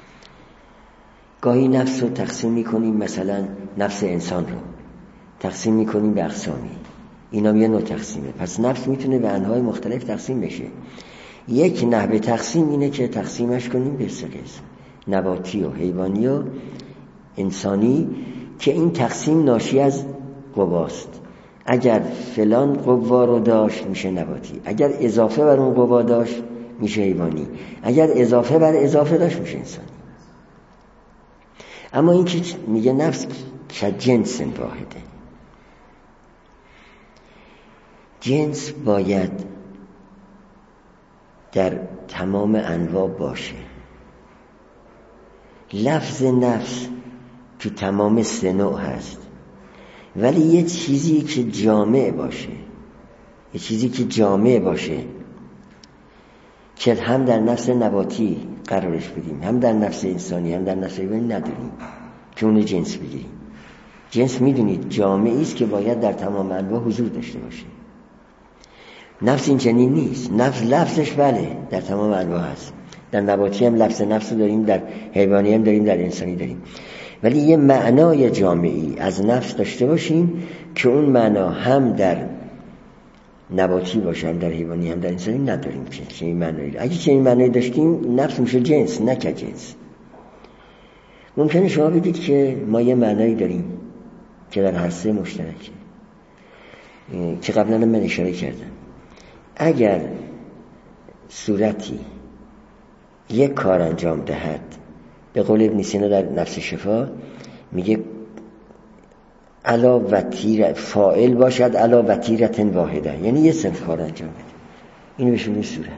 گاهی نفس رو تقسیم میکنیم، مثلا نفس انسان رو تقسیم میکنیم به اقسامی، اینا یه نوع تقسیمه. پس نفس میتونه به انواع مختلف تقسیم بشه. یک نحوه تقسیم اینه که تقسیمش کنیم به 3 قسم، نباتی و حیوانی و انسانی، که این تقسیم ناشی از قواست. اگر فلان قوا رو داشت میشه نباتی، اگر اضافه بر اون قوا داشت میشه حیوانی، اگر اضافه بر اضافه داشت میشه انسانی. اما این که میگه نفس که جنس واحده، جنس باید در تمام انواع باشه. لفظ نفس تو تمام 3 نوع هست، ولی یه چیزی که جامع باشه، که هم در نفس نباتی قرارش بدیم، هم در نفس انسانی، هم در نفس حیوانی نداریم، که اون جنس بگیریم. جنس میدونید جامعی است که باید در تمام انواع حضور داشته باشه. نفس این چنین نیست. نفس لفظش بله در تمام انواع هست، در نباتی هم لفظ نفس داریم، در حیوانی هم داریم، در انسانی داریم، ولی یه معنای جامعی از نفس داشته باشیم که اون معنا هم در نباتی باشه، هم در حیوانی، هم در انسانی نداریم. چه این معنایی؟ اگه چه این معنایی داشتیم نفس میشه جنس، نه که جنس. ممکنه شما بگید که ما یه معنایی داریم که در هر 3 مشترکه، که قبلا من اشاره کردم. اگر صورتی یک کار انجام دهد، به قول ابن سینا در نفس شفا میگه علا وتیر فاعل باشد علا وتیرة واحده، یعنی یه صنف کار انجام بده، اینو بهشون میگه صورت.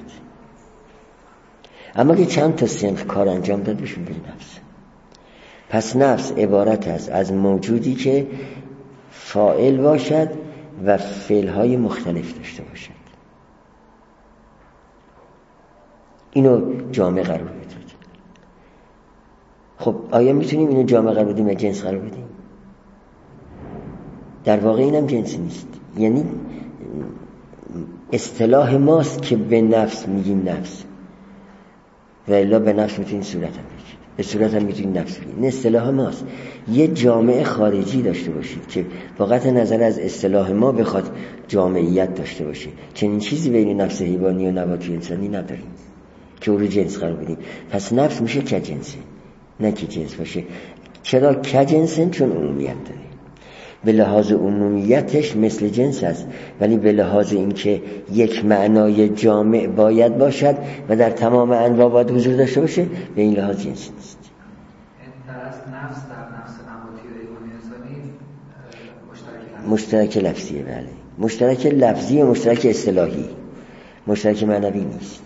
اما که چند تا صنف کار انجام داد بهشون میگه نفس. پس نفس عبارت است از موجودی که فاعل باشد و فعلهای مختلف داشته باشد. اینو جامع قرار بدید. خب آیا میتونیم اینو جامع قرار بدیم یا جنس قرار بدیم؟ در واقع اینم جنس نیست. یعنی اصطلاح ماست که به نفس میگیم نفس، و الا به نفس میتونید صورت هم بگید، به صورت هم میتونید نفس بگید. این اصطلاح ماست. یه جامع خارجی داشته باشید که واقعا نظر از اصطلاح ما بخواد جامعیت داشته باشه. چنین چیزی بین نفس حیوانی و نباتی انسانی نداریم که او رو جنس قرار بدیم. پس نفس میشه که جنسه، نه که جنس باشه. چرا که جنسه؟ چون عمومیت داره. به لحاظ عمومیتش مثل جنس است، ولی به لحاظ اینکه یک معنای جامع باید باشد و در تمام انواع باید حضور داشته باشه، به این لحاظ جنس نیست. نفس در نفس نباتی و حیوانی انسانی مشترک لفظیه. بله، مشترک لفظی و مشترک اصطلاحی، مشترک معنوی نیست.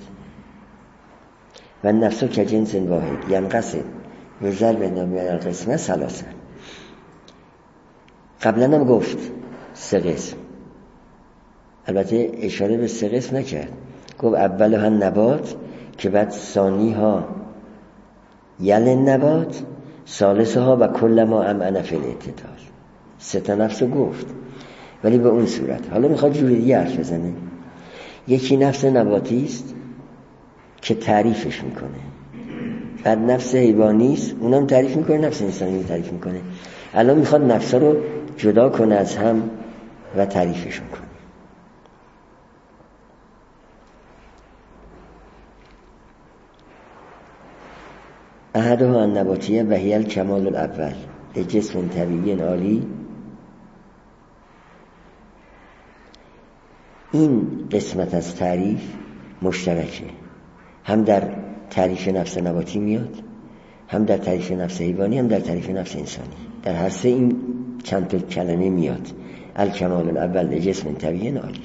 و نفس که جنس واحد ینقسم به ضرب من القسمه ثلاثه. قبلا هم گفت 3 قسم. البته اشاره به 3 قسم نکرد، گفت اولها نبات که بعد ثانیها یل نبات ثالثها و کل ما امعن فی الاعتدال. 3 تا نفس گفت ولی به اون صورت. حالا میخواد جوری دیگه حرف بزنه. یکی نفس نباتی است که تعریفش میکنه، بعد نفس حیوانی است اونم تعریف میکنه، نفس انسانی رو تعریف میکنه. الان میخواد نفسا رو جدا کنه از هم و تعریفشون کنه. احدها النباتیه و هی الکمال الاول لجسم طبیعی عالی. این قسمت از تعریف مشترکه، هم در تعریف نفس نباتی میاد، هم در تعریف نفس حیوانی، هم در تعریف نفس انسانی. در هر 3 این چند تا کلمه میاد. الکمال الاول لجسم طبیعی عالی.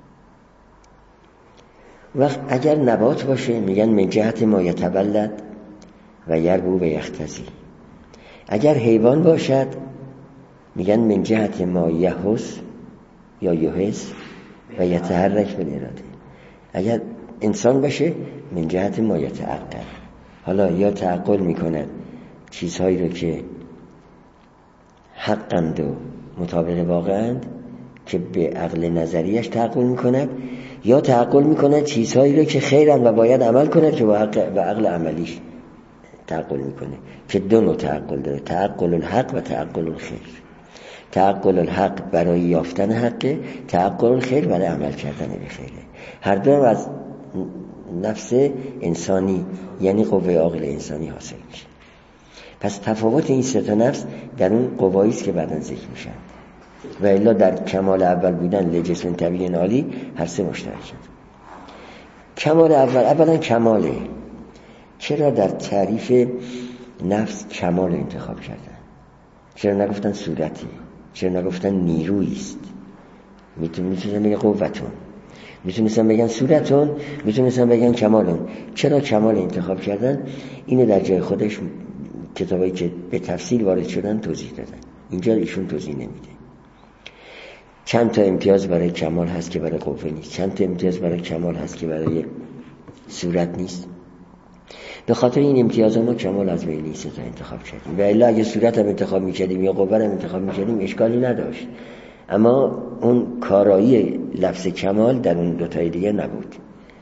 وقت اگر نبات باشه میگن من جهت ما یتولد و یربو و یختزی. اگر حیوان باشد میگن من جهت ما یحس یا یحس و یتحرک بالاراده. اگر انسان باشه من جهت ما یتعقل. حالا یا تعقل میکند چیزهایی رو که حقند و مطابق واقعند که به عقل نظریش تعقل میکند، یا تعقل میکند چیزهایی رو که خیرند و باید عمل کند که با عقل عملیش تعقل میکنه، که 2 نوع تعقل داره، تعقل الحق و تعقل الخیر. تعقل الحق برای یافتن حقه، تعقل الخیر برای عمل کردن به خیره. هر دو از نفس انسانی یعنی قوه عقل انسانی حاصل میشه. پس تفاوت این 3 تا نفس در اون قوایی است که بعداً ذکر میشن و الا در کمال اول بودن لجسم طبیعی عالی هر 3 مشترک شد. کمال اول اولا کماله. چرا در تعریف نفس کمال انتخاب کردن؟ چرا نگفتن صورتی؟ چرا نگفتن نیرویی است؟ میتونستن بگن قوتون، میتونستن بگن صورتون، میتونستن بگن کمالون. چرا کمال انتخاب کردن؟ اینو در جای خودش کتابایی که به تفصیل وارد شدن توضیح دادن. اینجا ایشون توضیح نمیده. چند تا امتیاز برای کمال هست که برای قوه نیست، چند تا امتیاز برای کمال هست که برای صورت نیست. به خاطر این امتیازها ما کمال از بین این 3 تا انتخاب کردیم. و الا اگه صورت هم انتخاب میکردیم یا قوه هم انتخاب میکردیم اشکالی نداشت، اما اون کارایی لفظ کمال در اون 2 تای دیگه نبود.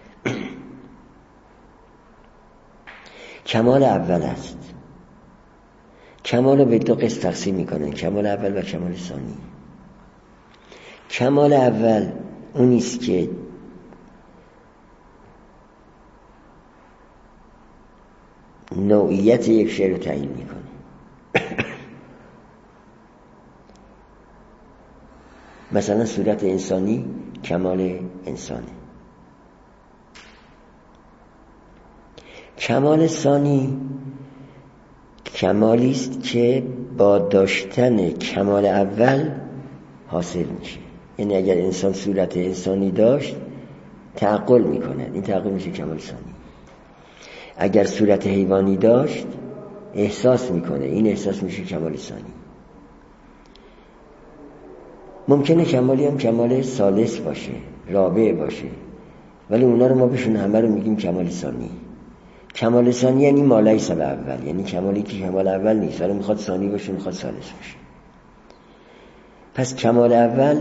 کمال اول است. کمال رو به 2 قسم تقسیم میکنن، کمال اول و کمال ثانی. کمال اول اونیست که نوعیت یک شی رو تعیین میکنه. مثلا صورت انسانی کمال انسانه. کمال ثانی کمالی است که با داشتن کمال اول حاصل میشه. یعنی اگر انسان صورت انسانی داشت تعقل میکنه، این تعقل میشه کمال ثانی. اگر صورت حیوانی داشت احساس میکنه، این احساس میشه کمال ثانی. ممکنه کمالی هم کمال ثالث باشه، رابع باشه، ولی اونا رو ما بهشون همه رو میگیم کمال ثانی. کمال ثانی یعنی ما لیس به اول، یعنی کمالی که کمال اول نیست ولی میخواد ثانی باشه، میخواد ثالث باشه. پس کمال اول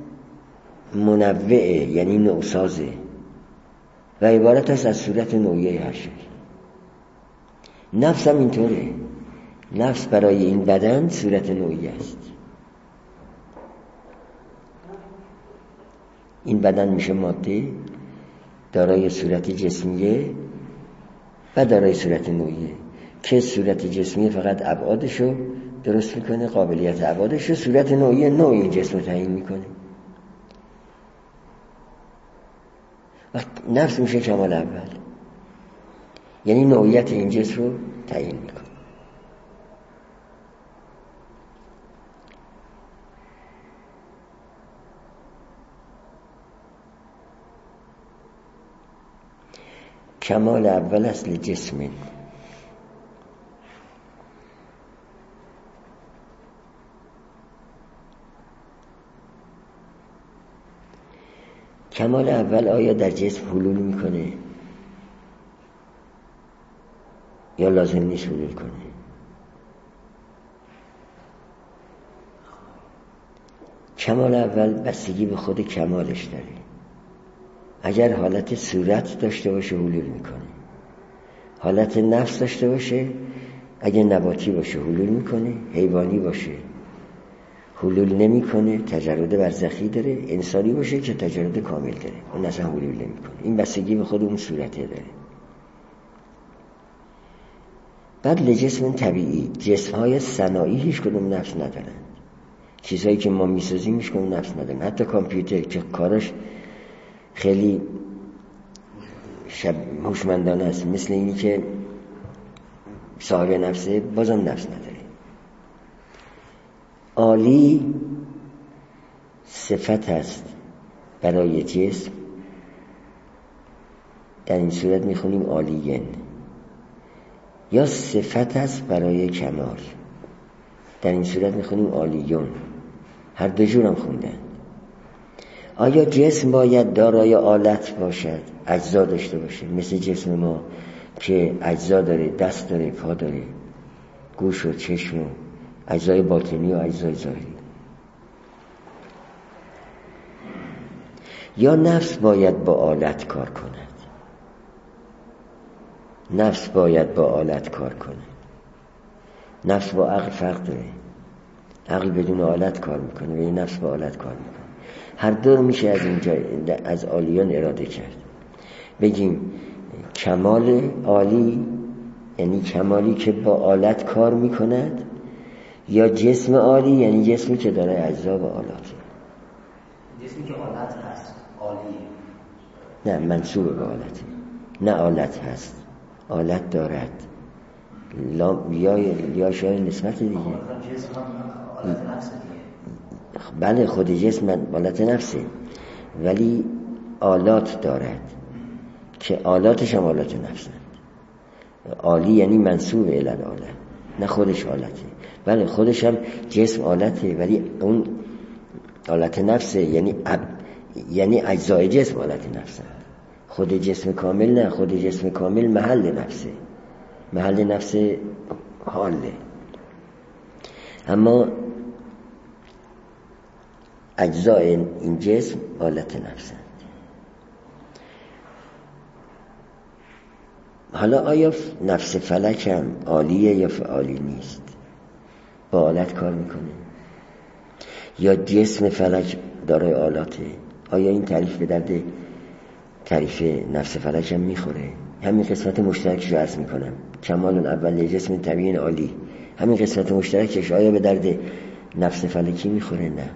منوعه، یعنی نوسازه و عبارت است از صورت نوعیه هر شی. نفس هم اینطوره. نفس برای این بدن صورت نوعیه است. این بدن میشه ماده دارای صورت جسمیه و دارای صورت نوعیه که صورت جسمیه فقط ابعادشو درست میکنه، قابلیت ابعادشو، صورت نوعیه نوعی جسم رو تعیین میکنه. نفس میشه کمال اول، یعنی نوعیت این جسم رو تعیین میکنه. کمال اول اصل جسم. کمال اول آیا در جسم حلول میکنه یا لازم نیست حلول کنه؟ کمال اول بستگی به خود کمالش داره. اگر حالت صورت داشته باشه حلول میکنه، حالت نفس داشته باشه، اگر نباتی باشه حلول میکنه، حیوانی باشه حلول نمیکنه، تجرد برزخی داره، انسانی باشه که تجرد کامل داره اون اصلا حلول نمیکنه. این بستگی به خود اون صورته داره. بعد لجسم طبیعی، جسم‌های صناعی هیچ کدوم نفس ندارن. چیزهایی که ما میسازیم هیچ کدوم نفس ندارن. حتی کامپیوتر که کارش خیلی هوشمندانه است، مثل اینی که صاحب نفسه، بازم نفس نداره. عالی صفت است برای جسم، در این صورت میخونیم عالیین، یا صفت است برای کمال، در این صورت میخونیم عالیون. هر دو جور هم خوندن. آیا جسم باید دارای آلت باشد، اجزا داشته باشه، مثل جسم ما که اجزا داره، دست داره، پا داره، گوش و چشم و اجزای باطنی و اجزای ظاهری؟ یا نفس باید با آلت کار کند؟ نفس باید با آلت کار کنه. نفس با عقل فرق داره. عقل بدون آلت کار میکنه و این نفس با آلت کار میکنه. هر دو میشه از اینجا از عالیان اراده کرد. بگیم کمال عالی یعنی کمالی که با آلت کار میکند، یا جسم عالی یعنی جسمی که داره اجزا و آلاته. جسمی که آلت هست عالیه. نه، منسوب به آلته. نه آلت هست، آلت دارد. یا شاید نسبت دیگه. جسم هم آلت نفسه دیگه. بله، خود جسم آلت نفسه، ولی آلات دارد که آلاتش هم آلات نفسه. عالی یعنی منسوب الی آلت، نه خودش آلته. بله خودش هم جسم آلته، ولی اون آلت نفسه، یعنی اجزای جسم آلت نفسه. خود جسم کامل نه. خود جسم کامل محل نفسه، محل نفس حاله. اما اجزای این جسم آلت نفسه. حالا آیا نفس فلک هم عالیه یا عالی نیست؟ با آلت کار میکنه یا جسم فلک دارای آلاته؟ آیا این تعریف به درد تعریف نفس فلک هم میخوره؟ همین قسمت مشترکش رو عرض میکنم. کمال اول جسم طبیعی عالی، همین قسمت مشترکش آیا به درد نفس فلکی میخوره؟ نه.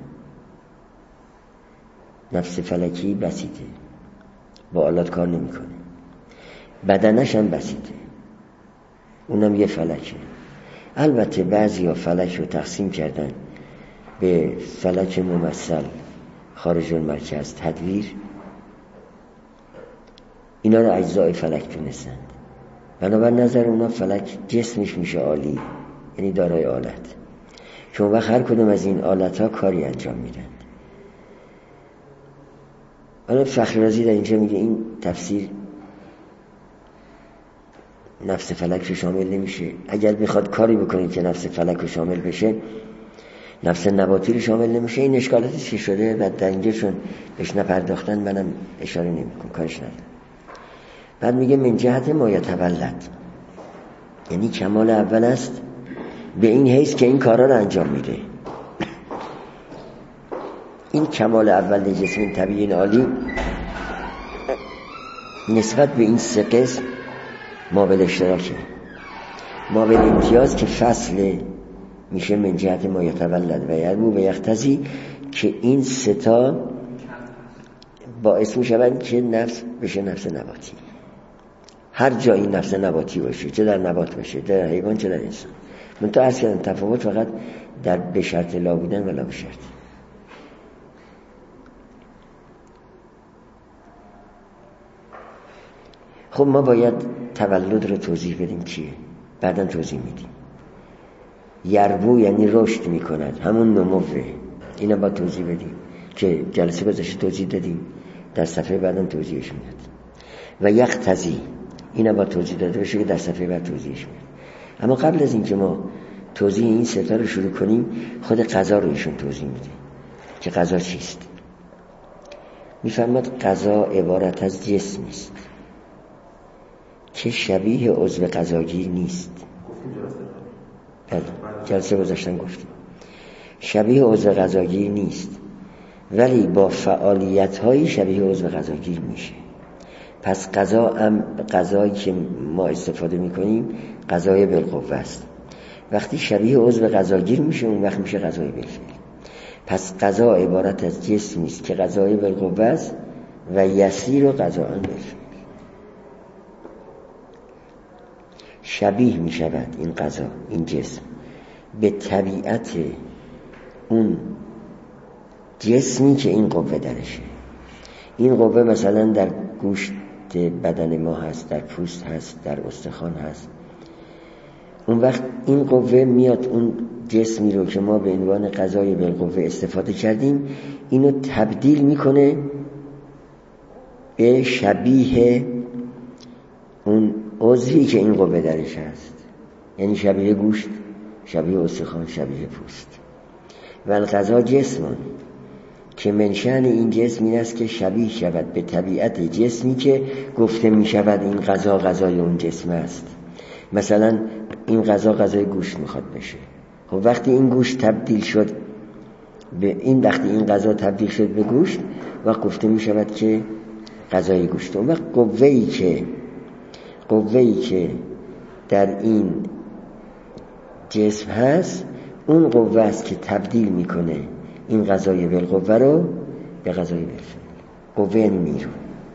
نفس فلکی بسیطه، با آلات کار نمیکنه. بدنش هم بسیطه، اونم یه فلکه. البته بعضی فلک رو تقسیم کردن به فلک ممثل، خارج المرکز، تدویر. اینا رو اجزای فلک دونستند. بنابر نظر اونا فلک جسمش میشه عالی، یعنی دارای آلت، چون وقت هر کدوم از این آلت ها کاری انجام میدن. حالا فخری رازی در اینجا میگه این تفسیر نفس فلک رو شامل نمیشه. اگر بخواد کاری بکنه که نفس فلک رو شامل بشه، نفس نباتی رو شامل نمیشه. این اشکالاتی که شده و در اینجا چون بهش نپرداختن منم اشاره نمیکنم، کارش ندارم. بعد میگه من جهت ما یتولد، یعنی کمال اول است به این حیث که این کارا رو انجام میده. این کمال اول جسم طبیعی عالی نسبت به این سه قسم مابل اشتراکه، مابل امتیاز که فصل میشه من جهت ما یتولد و یربو و یختزی، که این سه تا باعث میشوند که نفس بشه نفس نباتی. هر جا این نفس نباتی باشه، چه در نبات باشه، در حیوان چه در انسان. من تو عرض کردم تفاوت فقط در به شرط لا بودن و لا به شرط. خب ما باید تولد رو توضیح بدیم چیه، بعداً توضیح میدیم. یربو یعنی رشد میکند، همون نموه. اینا باید توضیح بدیم که جلسه گذشته توضیح دادیم. در صفحه بعدم توضیحش میاد. و یقتضی، اینا با توضیح داده بشه که در صفحه بعد توضیحش میاد. اما قبل از اینکه ما توضیح این ستا رو شروع کنیم، خود قضا رو ایشون توضیح میده که قضا چیست. میفرماد قضا عبارت از جسمی است که شبیه عضو قضاگیر نیست. جلسه گذاشتن گفتیم شبیه عضو قضاگیر نیست، ولی با فعالیت‌های شبیه عضو قضاگیر میشه. پس قضایی که ما استفاده میکنیم قضای بالقوه است. وقتی شبیه عضو قضاگیر میشه اون وقت میشه قضای بالفعل. پس قضا عبارت از جسمی است که قضای بالقوه است و یسیر و قضاء بالفعل. شبیه میشود این قضا، این جسم، به طبیعت اون جسمی که این قوه درشه. این قوه مثلا در گوشت بدن ما هست، در پوست هست، در استخوان هست. اون وقت این قوه میاد اون جسمی رو که ما به عنوان قضای بالقوه استفاده کردیم اینو تبدیل میکنه به شبیه اون عضوی که این قوه درش هست، یعنی شبیه گوشت، شبیه استخوان، شبیه پوست. و القضا جسمون که منشأن این جسم این است که شبیه شود به طبیعت جسمی که گفته می شود این قضا قضای اون جسم است. مثلا این قضا قضای گوشت میخواد بشه. خب وقتی این گوشت تبدیل شد به این، وقتی این قضا تبدیل شد به گوشت و گفته می شود که قضای گوشت. اون وقت قوه‌ای که در این جسم هست اون قوه است که تبدیل میکنه این قضای بالقوه رو به قضای بالفعل. قوه یعنی نیرو.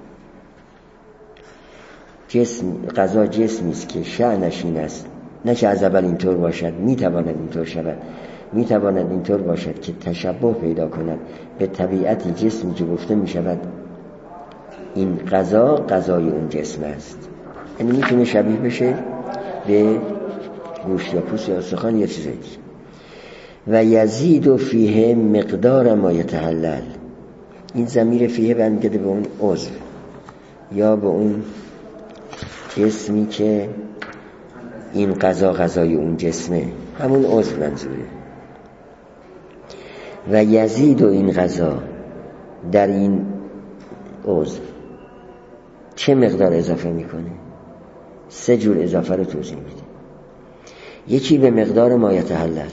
قضا جسمی است که شأنش این است، نه که از اول اینطور باشد، میتواند اینطور شود، میتواند اینطور باشد که تشبه پیدا کند به طبیعت جسمی که گفته میشود این قضا قضای اون جسم است. یعنی میتونه شبیه بشه به گوشت یا پوست یا استخوان یا چیزی. و یزید فیه مقدار ما یتحلل. این ضمیر فیه برمیگرده به اون عضو یا به اون جسمی که این قضا قضای اون جسمه، همون عضو منظوره. و یزید و این قضا در این عضو چه مقدار اضافه میکنه؟ 3 جور اضافه رو توضیح میده. یکی به مقدار ما یتحلل،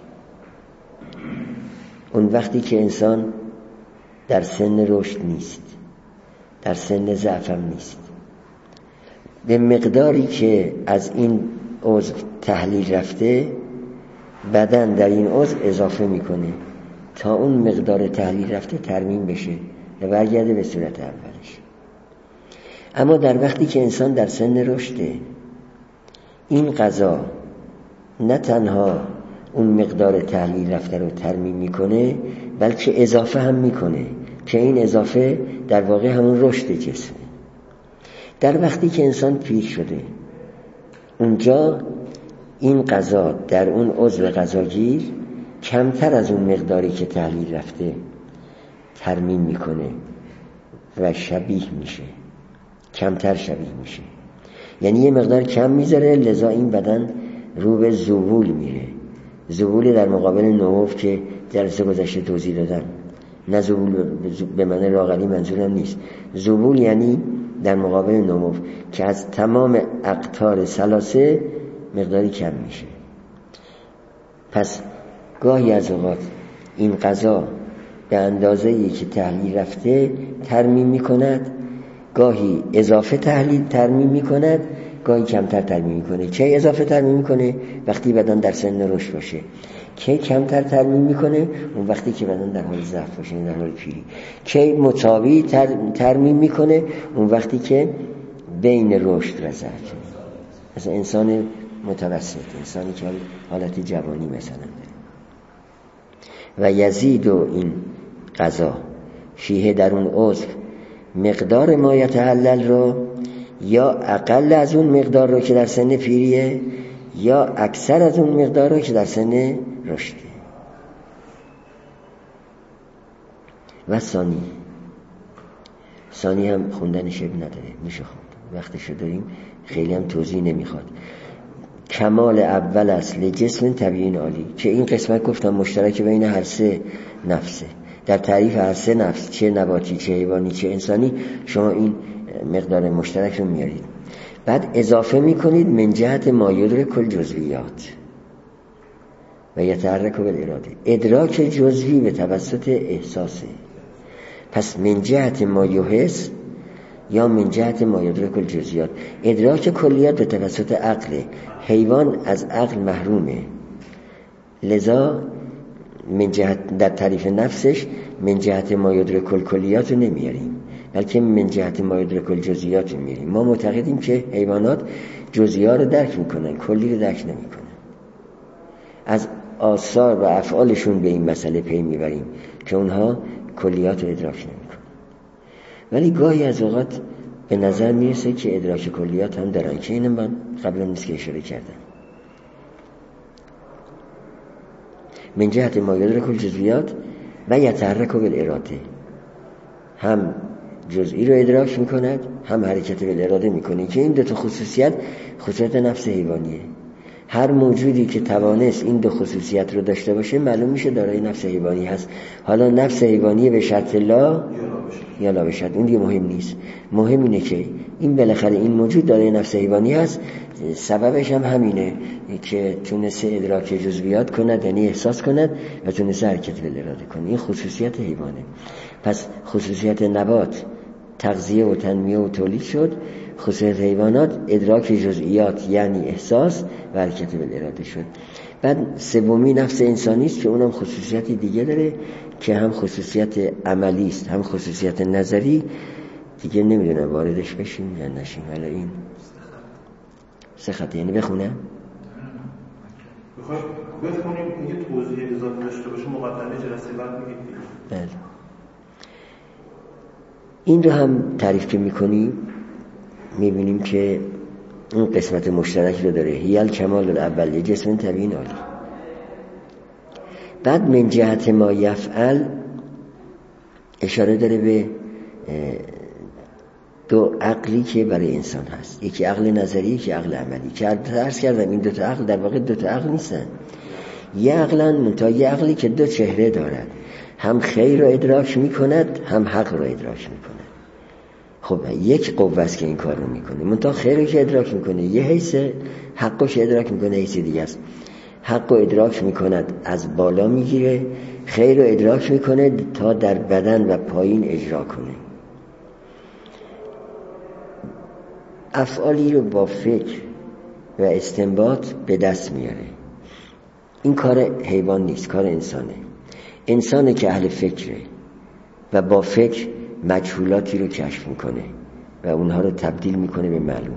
اون وقتی که انسان در سن رشد نیست، در سن ضعف هم نیست، به مقداری که از این عضو تحلیل رفته بدن در این عضو اضافه میکنه تا اون مقدار تحلیل رفته ترمیم بشه و برگرده به صورت اولش. اما در وقتی که انسان در سن رشده، این قضا نه تنها اون مقدار تحلیل رفته رو ترمیم میکنه بلکه اضافه هم میکنه که این اضافه در واقع همون رشد جسمه. در وقتی که انسان پیر شده، اونجا این قضا در اون عضو قضاگیر کمتر از اون مقداری که تحلیل رفته ترمیم میکنه و شبیه میشه، کمتر شبیه میشه، یعنی یه مقدار کم میذاره، لذا این بدن رو به ذوبول میره. ذوبول در مقابل نوف که جلسه گذشته توضیح دادم، نه ذوبول به معنی لاغری منظورم نیست. ذوبول یعنی در مقابل نوف که از تمام اقطار ثلاثه مقداری کم میشه. پس گاهی از اوقات این قضا به اندازه‌ای که تحلیل رفته ترمیم میکند، گاهی اضافه تحلیل ترمیم میکند، گاهی کمتر ترمیم میکنه. چه اضافه ترمیم میکنه؟ وقتی بدن در سن رشد باشه. که کمتر ترمیم میکنه؟ اون وقتی که بدن در حال ضعف باشه، در حال پیری. که مساوی ترمیم میکنه؟ اون وقتی که بین رشد و ضعف، مثلا انسان متوسط، انسانی که حالت جوانی مثلا داره. و یزید و این قضا فیه در اون عضو مقدار ما یتحلل رو، یا اقل از اون مقدار رو که در سن پیریه، یا اکثر از اون مقدار رو که در سن رشده. و ثانی ثانی هم خوندنش نداره، میشه خوند، وقتشو داریم، خیلی هم توضیح نمیخواد. کمال اول است لجسم طبیعی عالی، که این قسمت گفتم مشترک بین هر سه نفسه. در تعریف هر سه نفس، چه نباتی چه حیوانی چه انسانی، شما این مقدار مشترک رو میارید. بعد اضافه میکنید من جهت ما یدرک الجزئیات و یتحرک بالاراده. ادراک جزئی به توسط احساسه، پس من جهت ما یحس یا من جهت ما یدرک الجزئیات. ادراک کلیات به توسط عقل. حیوان از عقل محرومه، لذا من جهت در تعریف نفسش من جهت ما یدرک الکلیات رو نمیاریم، بلکه من جهت ما یدرک الجزئیات رو میاریم. ما معتقدیم که حیوانات جزئیات رو درک میکنن، کلی رو درک نمیکنن. از آثار و افعالشون به این مسئله پی میبریم که اونها کلیات رو ادراک نمیکنن. ولی گاهی از اوقات به نظر میرسه که ادراک کلیات هم دارن، که اینم من قبلا نیست که اشاره کردم. من جهت ما یدرک الجزئیات و یتحرک بالاراده، هم جزئی رو ادراک میکند هم حرکت بالاراده میکنه، که این دو تا خصوصیت نفس حیوانیه. هر موجودی که توانست این دو خصوصیت رو داشته باشه معلوم میشه دارای نفس حیوانی هست. حالا نفس حیوانی به شرط لا یا لا بشد، اون دیگه مهم نیست. مهم اینه که این بالاخره این موجود دارای نفس حیوانی هست. سببش هم همینه که تونسته ادراک جزئیات کند، یعنی احساس کند، و تونسته حرکت بالاراده کنه. این خصوصیت حیوانه. پس خصوصیت نبات تغذیه و تنمیه و تولید شد، خصوصیت حیوانات ادراک جزئیات یعنی احساس و حرکت بالاراده شد. بعد سومی نفس انسانی است که اونم خصوصیتی دیگه داره که هم خصوصیت عملی است هم خصوصیت نظری. دیگه نمیدونم واردش بشیم یا نشیم. حالا این سه خط یعنی بخونم بخونیم یه توضیح اضافه داشته باشه مقدمه جلسه بعد میگید. بله این رو هم تعریف که میکنیم میبینیم که اون قسمت مشترک رو داره. هیل کمال الاول جسم طبیعی عالی. بعد من جهت ما یفعل اشاره داره به دو عقلی که برای انسان هست، یکی عقل نظری یکی عقل عملی، که عرض کردم این دو تا عقل در واقع دو تا عقل نیستن، یه عقلن منتها یه عقلی که دو چهره دارد، هم خیر رو ادراک میکند هم حق رو ادراک میکند. خب یک قوه است که این کار رو میکنه، منتها خیر رو که ادراک میکنه یه حیث، حق رو که ادراک میکنه حیث دیگه است. حق رو ادراک میکند از بالا میگیره، خیر رو ادراک میکنه تا در بدن و پایین اجرا کنه. افعالی رو با فکر و استنباط به دست میاره. این کار حیوان نیست، کار انسانه. انسانه که اهل فکره و با فکر مجهولاتی رو کشف میکنه و اونها رو تبدیل میکنه به معلوم.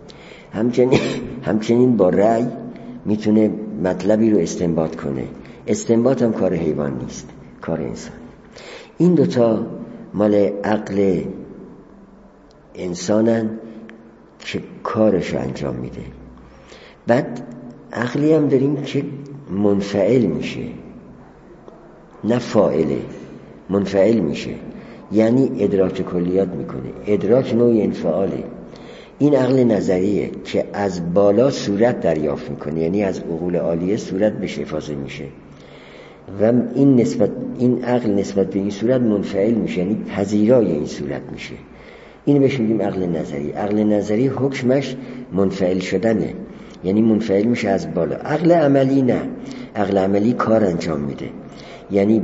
همچنین با رأی میتونه مطلبی رو استنباط کنه. استنباط هم کار حیوان نیست، کار انسان. این دوتا مال عقل انسانن که کارشو انجام میده. بعد عقلی هم داریم که منفعل میشه، نه فاعله، منفعل میشه، یعنی ادراک کلیات میکنه. ادراک نوعی انفعاله. این عقل نظریه که از بالا صورت دریافت میکنه، یعنی از عقول عالیه صورت بهش افاضه میشه و این عقل نسبت به این صورت منفعل میشه، یعنی پذیرای این صورت میشه. این بهش میگیم عقل نظری. عقل نظری حکمش منفعل شدنه، یعنی منفعل میشه از بالا. عقل عملی نه، عقل عملی کار انجام میده، یعنی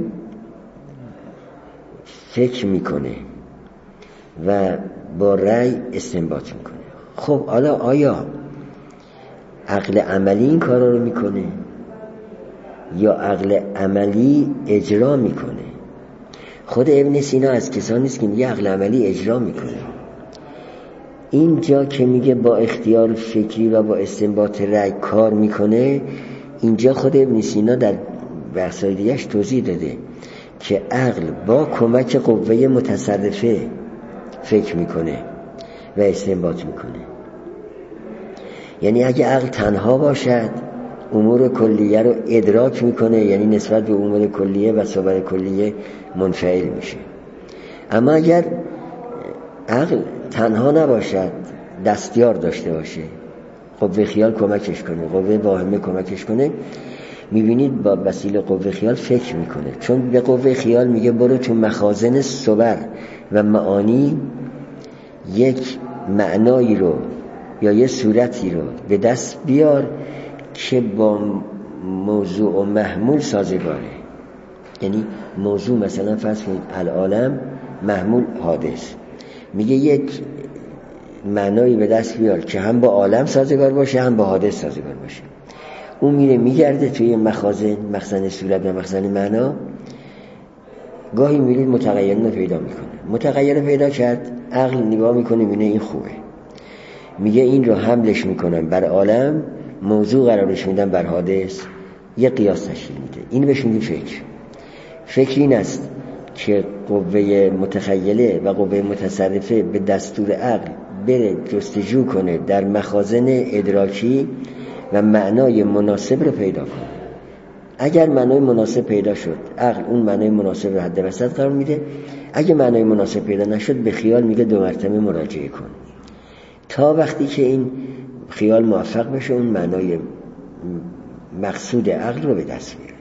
فکر میکنه و با رأی استنباط میکنه. خب حالا آیا عقل عملی این کارا رو میکنه یا عقل عملی اجرا میکنه؟ خود ابن سینا از کسانی است که میگه عقل عملی اجرا میکنه. اینجا که میگه با اختیار فکری و با استنباط رأی کار میکنه، اینجا خود ابن سینا در بحث‌های دیگه‌اش توضیح داده که عقل با کمک قوه متصرفه فکر میکنه و استنباط میکنه. یعنی اگه عقل تنها باشد امور کلیه رو ادراک میکنه، یعنی نسبت به امور کلیه و صور کلیه منفعل میشه. اما اگر عقل تنها نباشد، دستیار داشته باشه، قوه خیال کمکش کنه، قوه واهمه کمکش کنه. میبینید با وسیله قوه خیال فکر میکنه، چون به قوه خیال میگه برو تو مخازن صور و معانی یک معنایی رو یا یه صورتی رو به دست بیار که با موضوع و محمول سازگاره. یعنی موضوع مثلا فرض کنید العالم، محمول حادث، میگه یک معنایی به دست بیار که هم با عالم سازگار باشه هم با حادث سازگار باشه. اون میره میگرده توی مخزن صورت و مخزن معنا، گاهی میرید متغیر رو پیدا میکنه. متغیر رو پیدا کرد، عقل نگاه میکنه میبینه این خوبه، میگه این رو حملش میکنم بر عالم، موضوع قرارش میدم بر حادث، یه قیاس تشکیل میده. این بهش میگه فکر. فکر این است که قوه متخیله و قوه متصرفه به دستور عقل بره جستجو کنه در مخازن ادراکی و معنای مناسب رو پیدا کنه. اگر معنای مناسب پیدا شد، عقل اون معنای مناسب رو حد وسط قرار میده. اگه معنای مناسب پیدا نشد، به خیال میگه 2 مرتبه مراجعه کن، تا وقتی که این خیال موفق بشه اون معنای مقصود عقل رو به دست بیاره.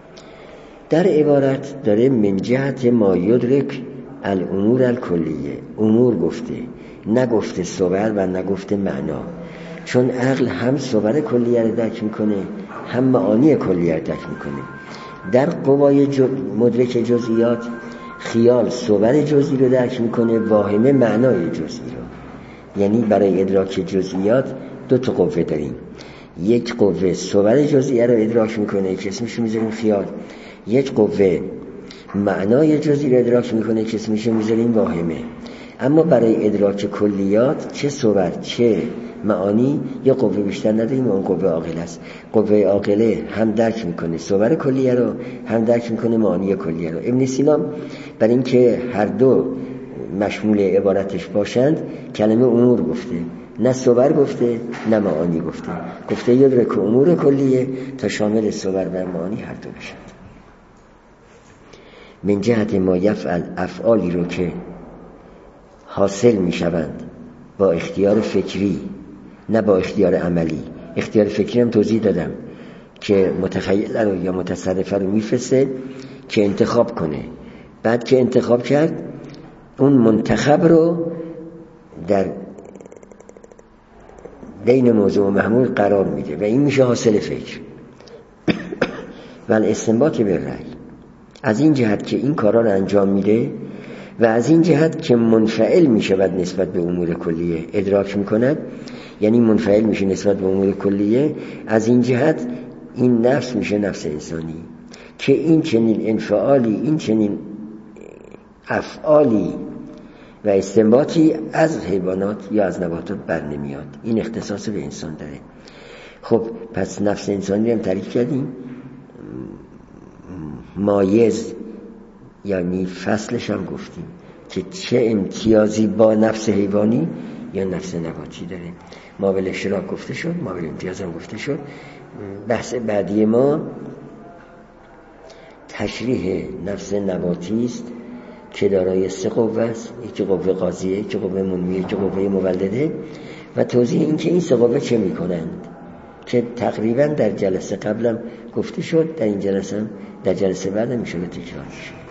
در عبارت داره من جهت ما یدرک الامور الکلیه، امور گفته، نگفته صور و نگفته معنا، چون عقل هم صور کلیه رو درک میکنه هم معانی کلیه رو درک میکنه. در قوای مدرک جزئیات خیال صور جزئی رو درک میکنه، واهمه معنای جزئی رو. یعنی برای ادراک جزئیات 2 تا قوه داریم، یک قوه صور جزئیه رو ادراک میکنه که اسمش میذاریم خیال، یک قوه معنای جزئی رو ادراک میکنه که اسمش میذاریم واهمه. اما برای ادراک کلیات چه صور چه معانی یه قوه بیشتر نداریم، اون قوه عاقله است. قوه عاقله هم درک میکنه صور کلیه رو، هم درک میکنه معانی کلیه رو. ابن سینا برای اینکه هر دو مشمول عبارتش باشند کلمه امور گفته، نه صور گفته نه معانی گفته یدرک امور کلیه تا شامل صور و معانی هر دو بشند. من جهت ما یفعل، افعالی رو که حاصل میشوند با اختیار فکری نه با اختیار عملی. اختیار فکری هم توضیح دادم که متخیل رو یا متصرف رو میفرسته که انتخاب کنه، بعد که انتخاب کرد اون منتخب رو در بین موضوع و محمول قرار میده و این میشه حاصل فکر و الاستنباط به رأی. از این جهت که این کارا رو انجام میده و از این جهت که منفعل میشود نسبت به امور کلیه، ادراک میکند یعنی منفعل میشه نسبت به امور کلیه. از این جهت این نفس میشه نفس انسانی که این چنین انفعالی، این چنین افعالی و استنباطی از حیوانات یا از نباتات بر نمیاد. این اختصاص به انسان داره. خب پس نفس انسانی هم تعریف کردیم، مایز یعنی فصلش هم گفتیم که چه امتیازی با نفس حیوانی یا نفس نباتی داره. ما به اشتراک گفته شد، ما به امتیاز هم گفته شد. بحث بعدی ما تشریح نفس نباتی است که دارای 3 قوه است، یکی قوه قاضیه، یکی قوه منمیه، یکی قوه مولده، و توضیح این که این 3 قوه چه میکنند که تقریبا در جلسه قبلم گفته شد، در این جلسه هم در جلسه بعدم میشه تکرار میشه.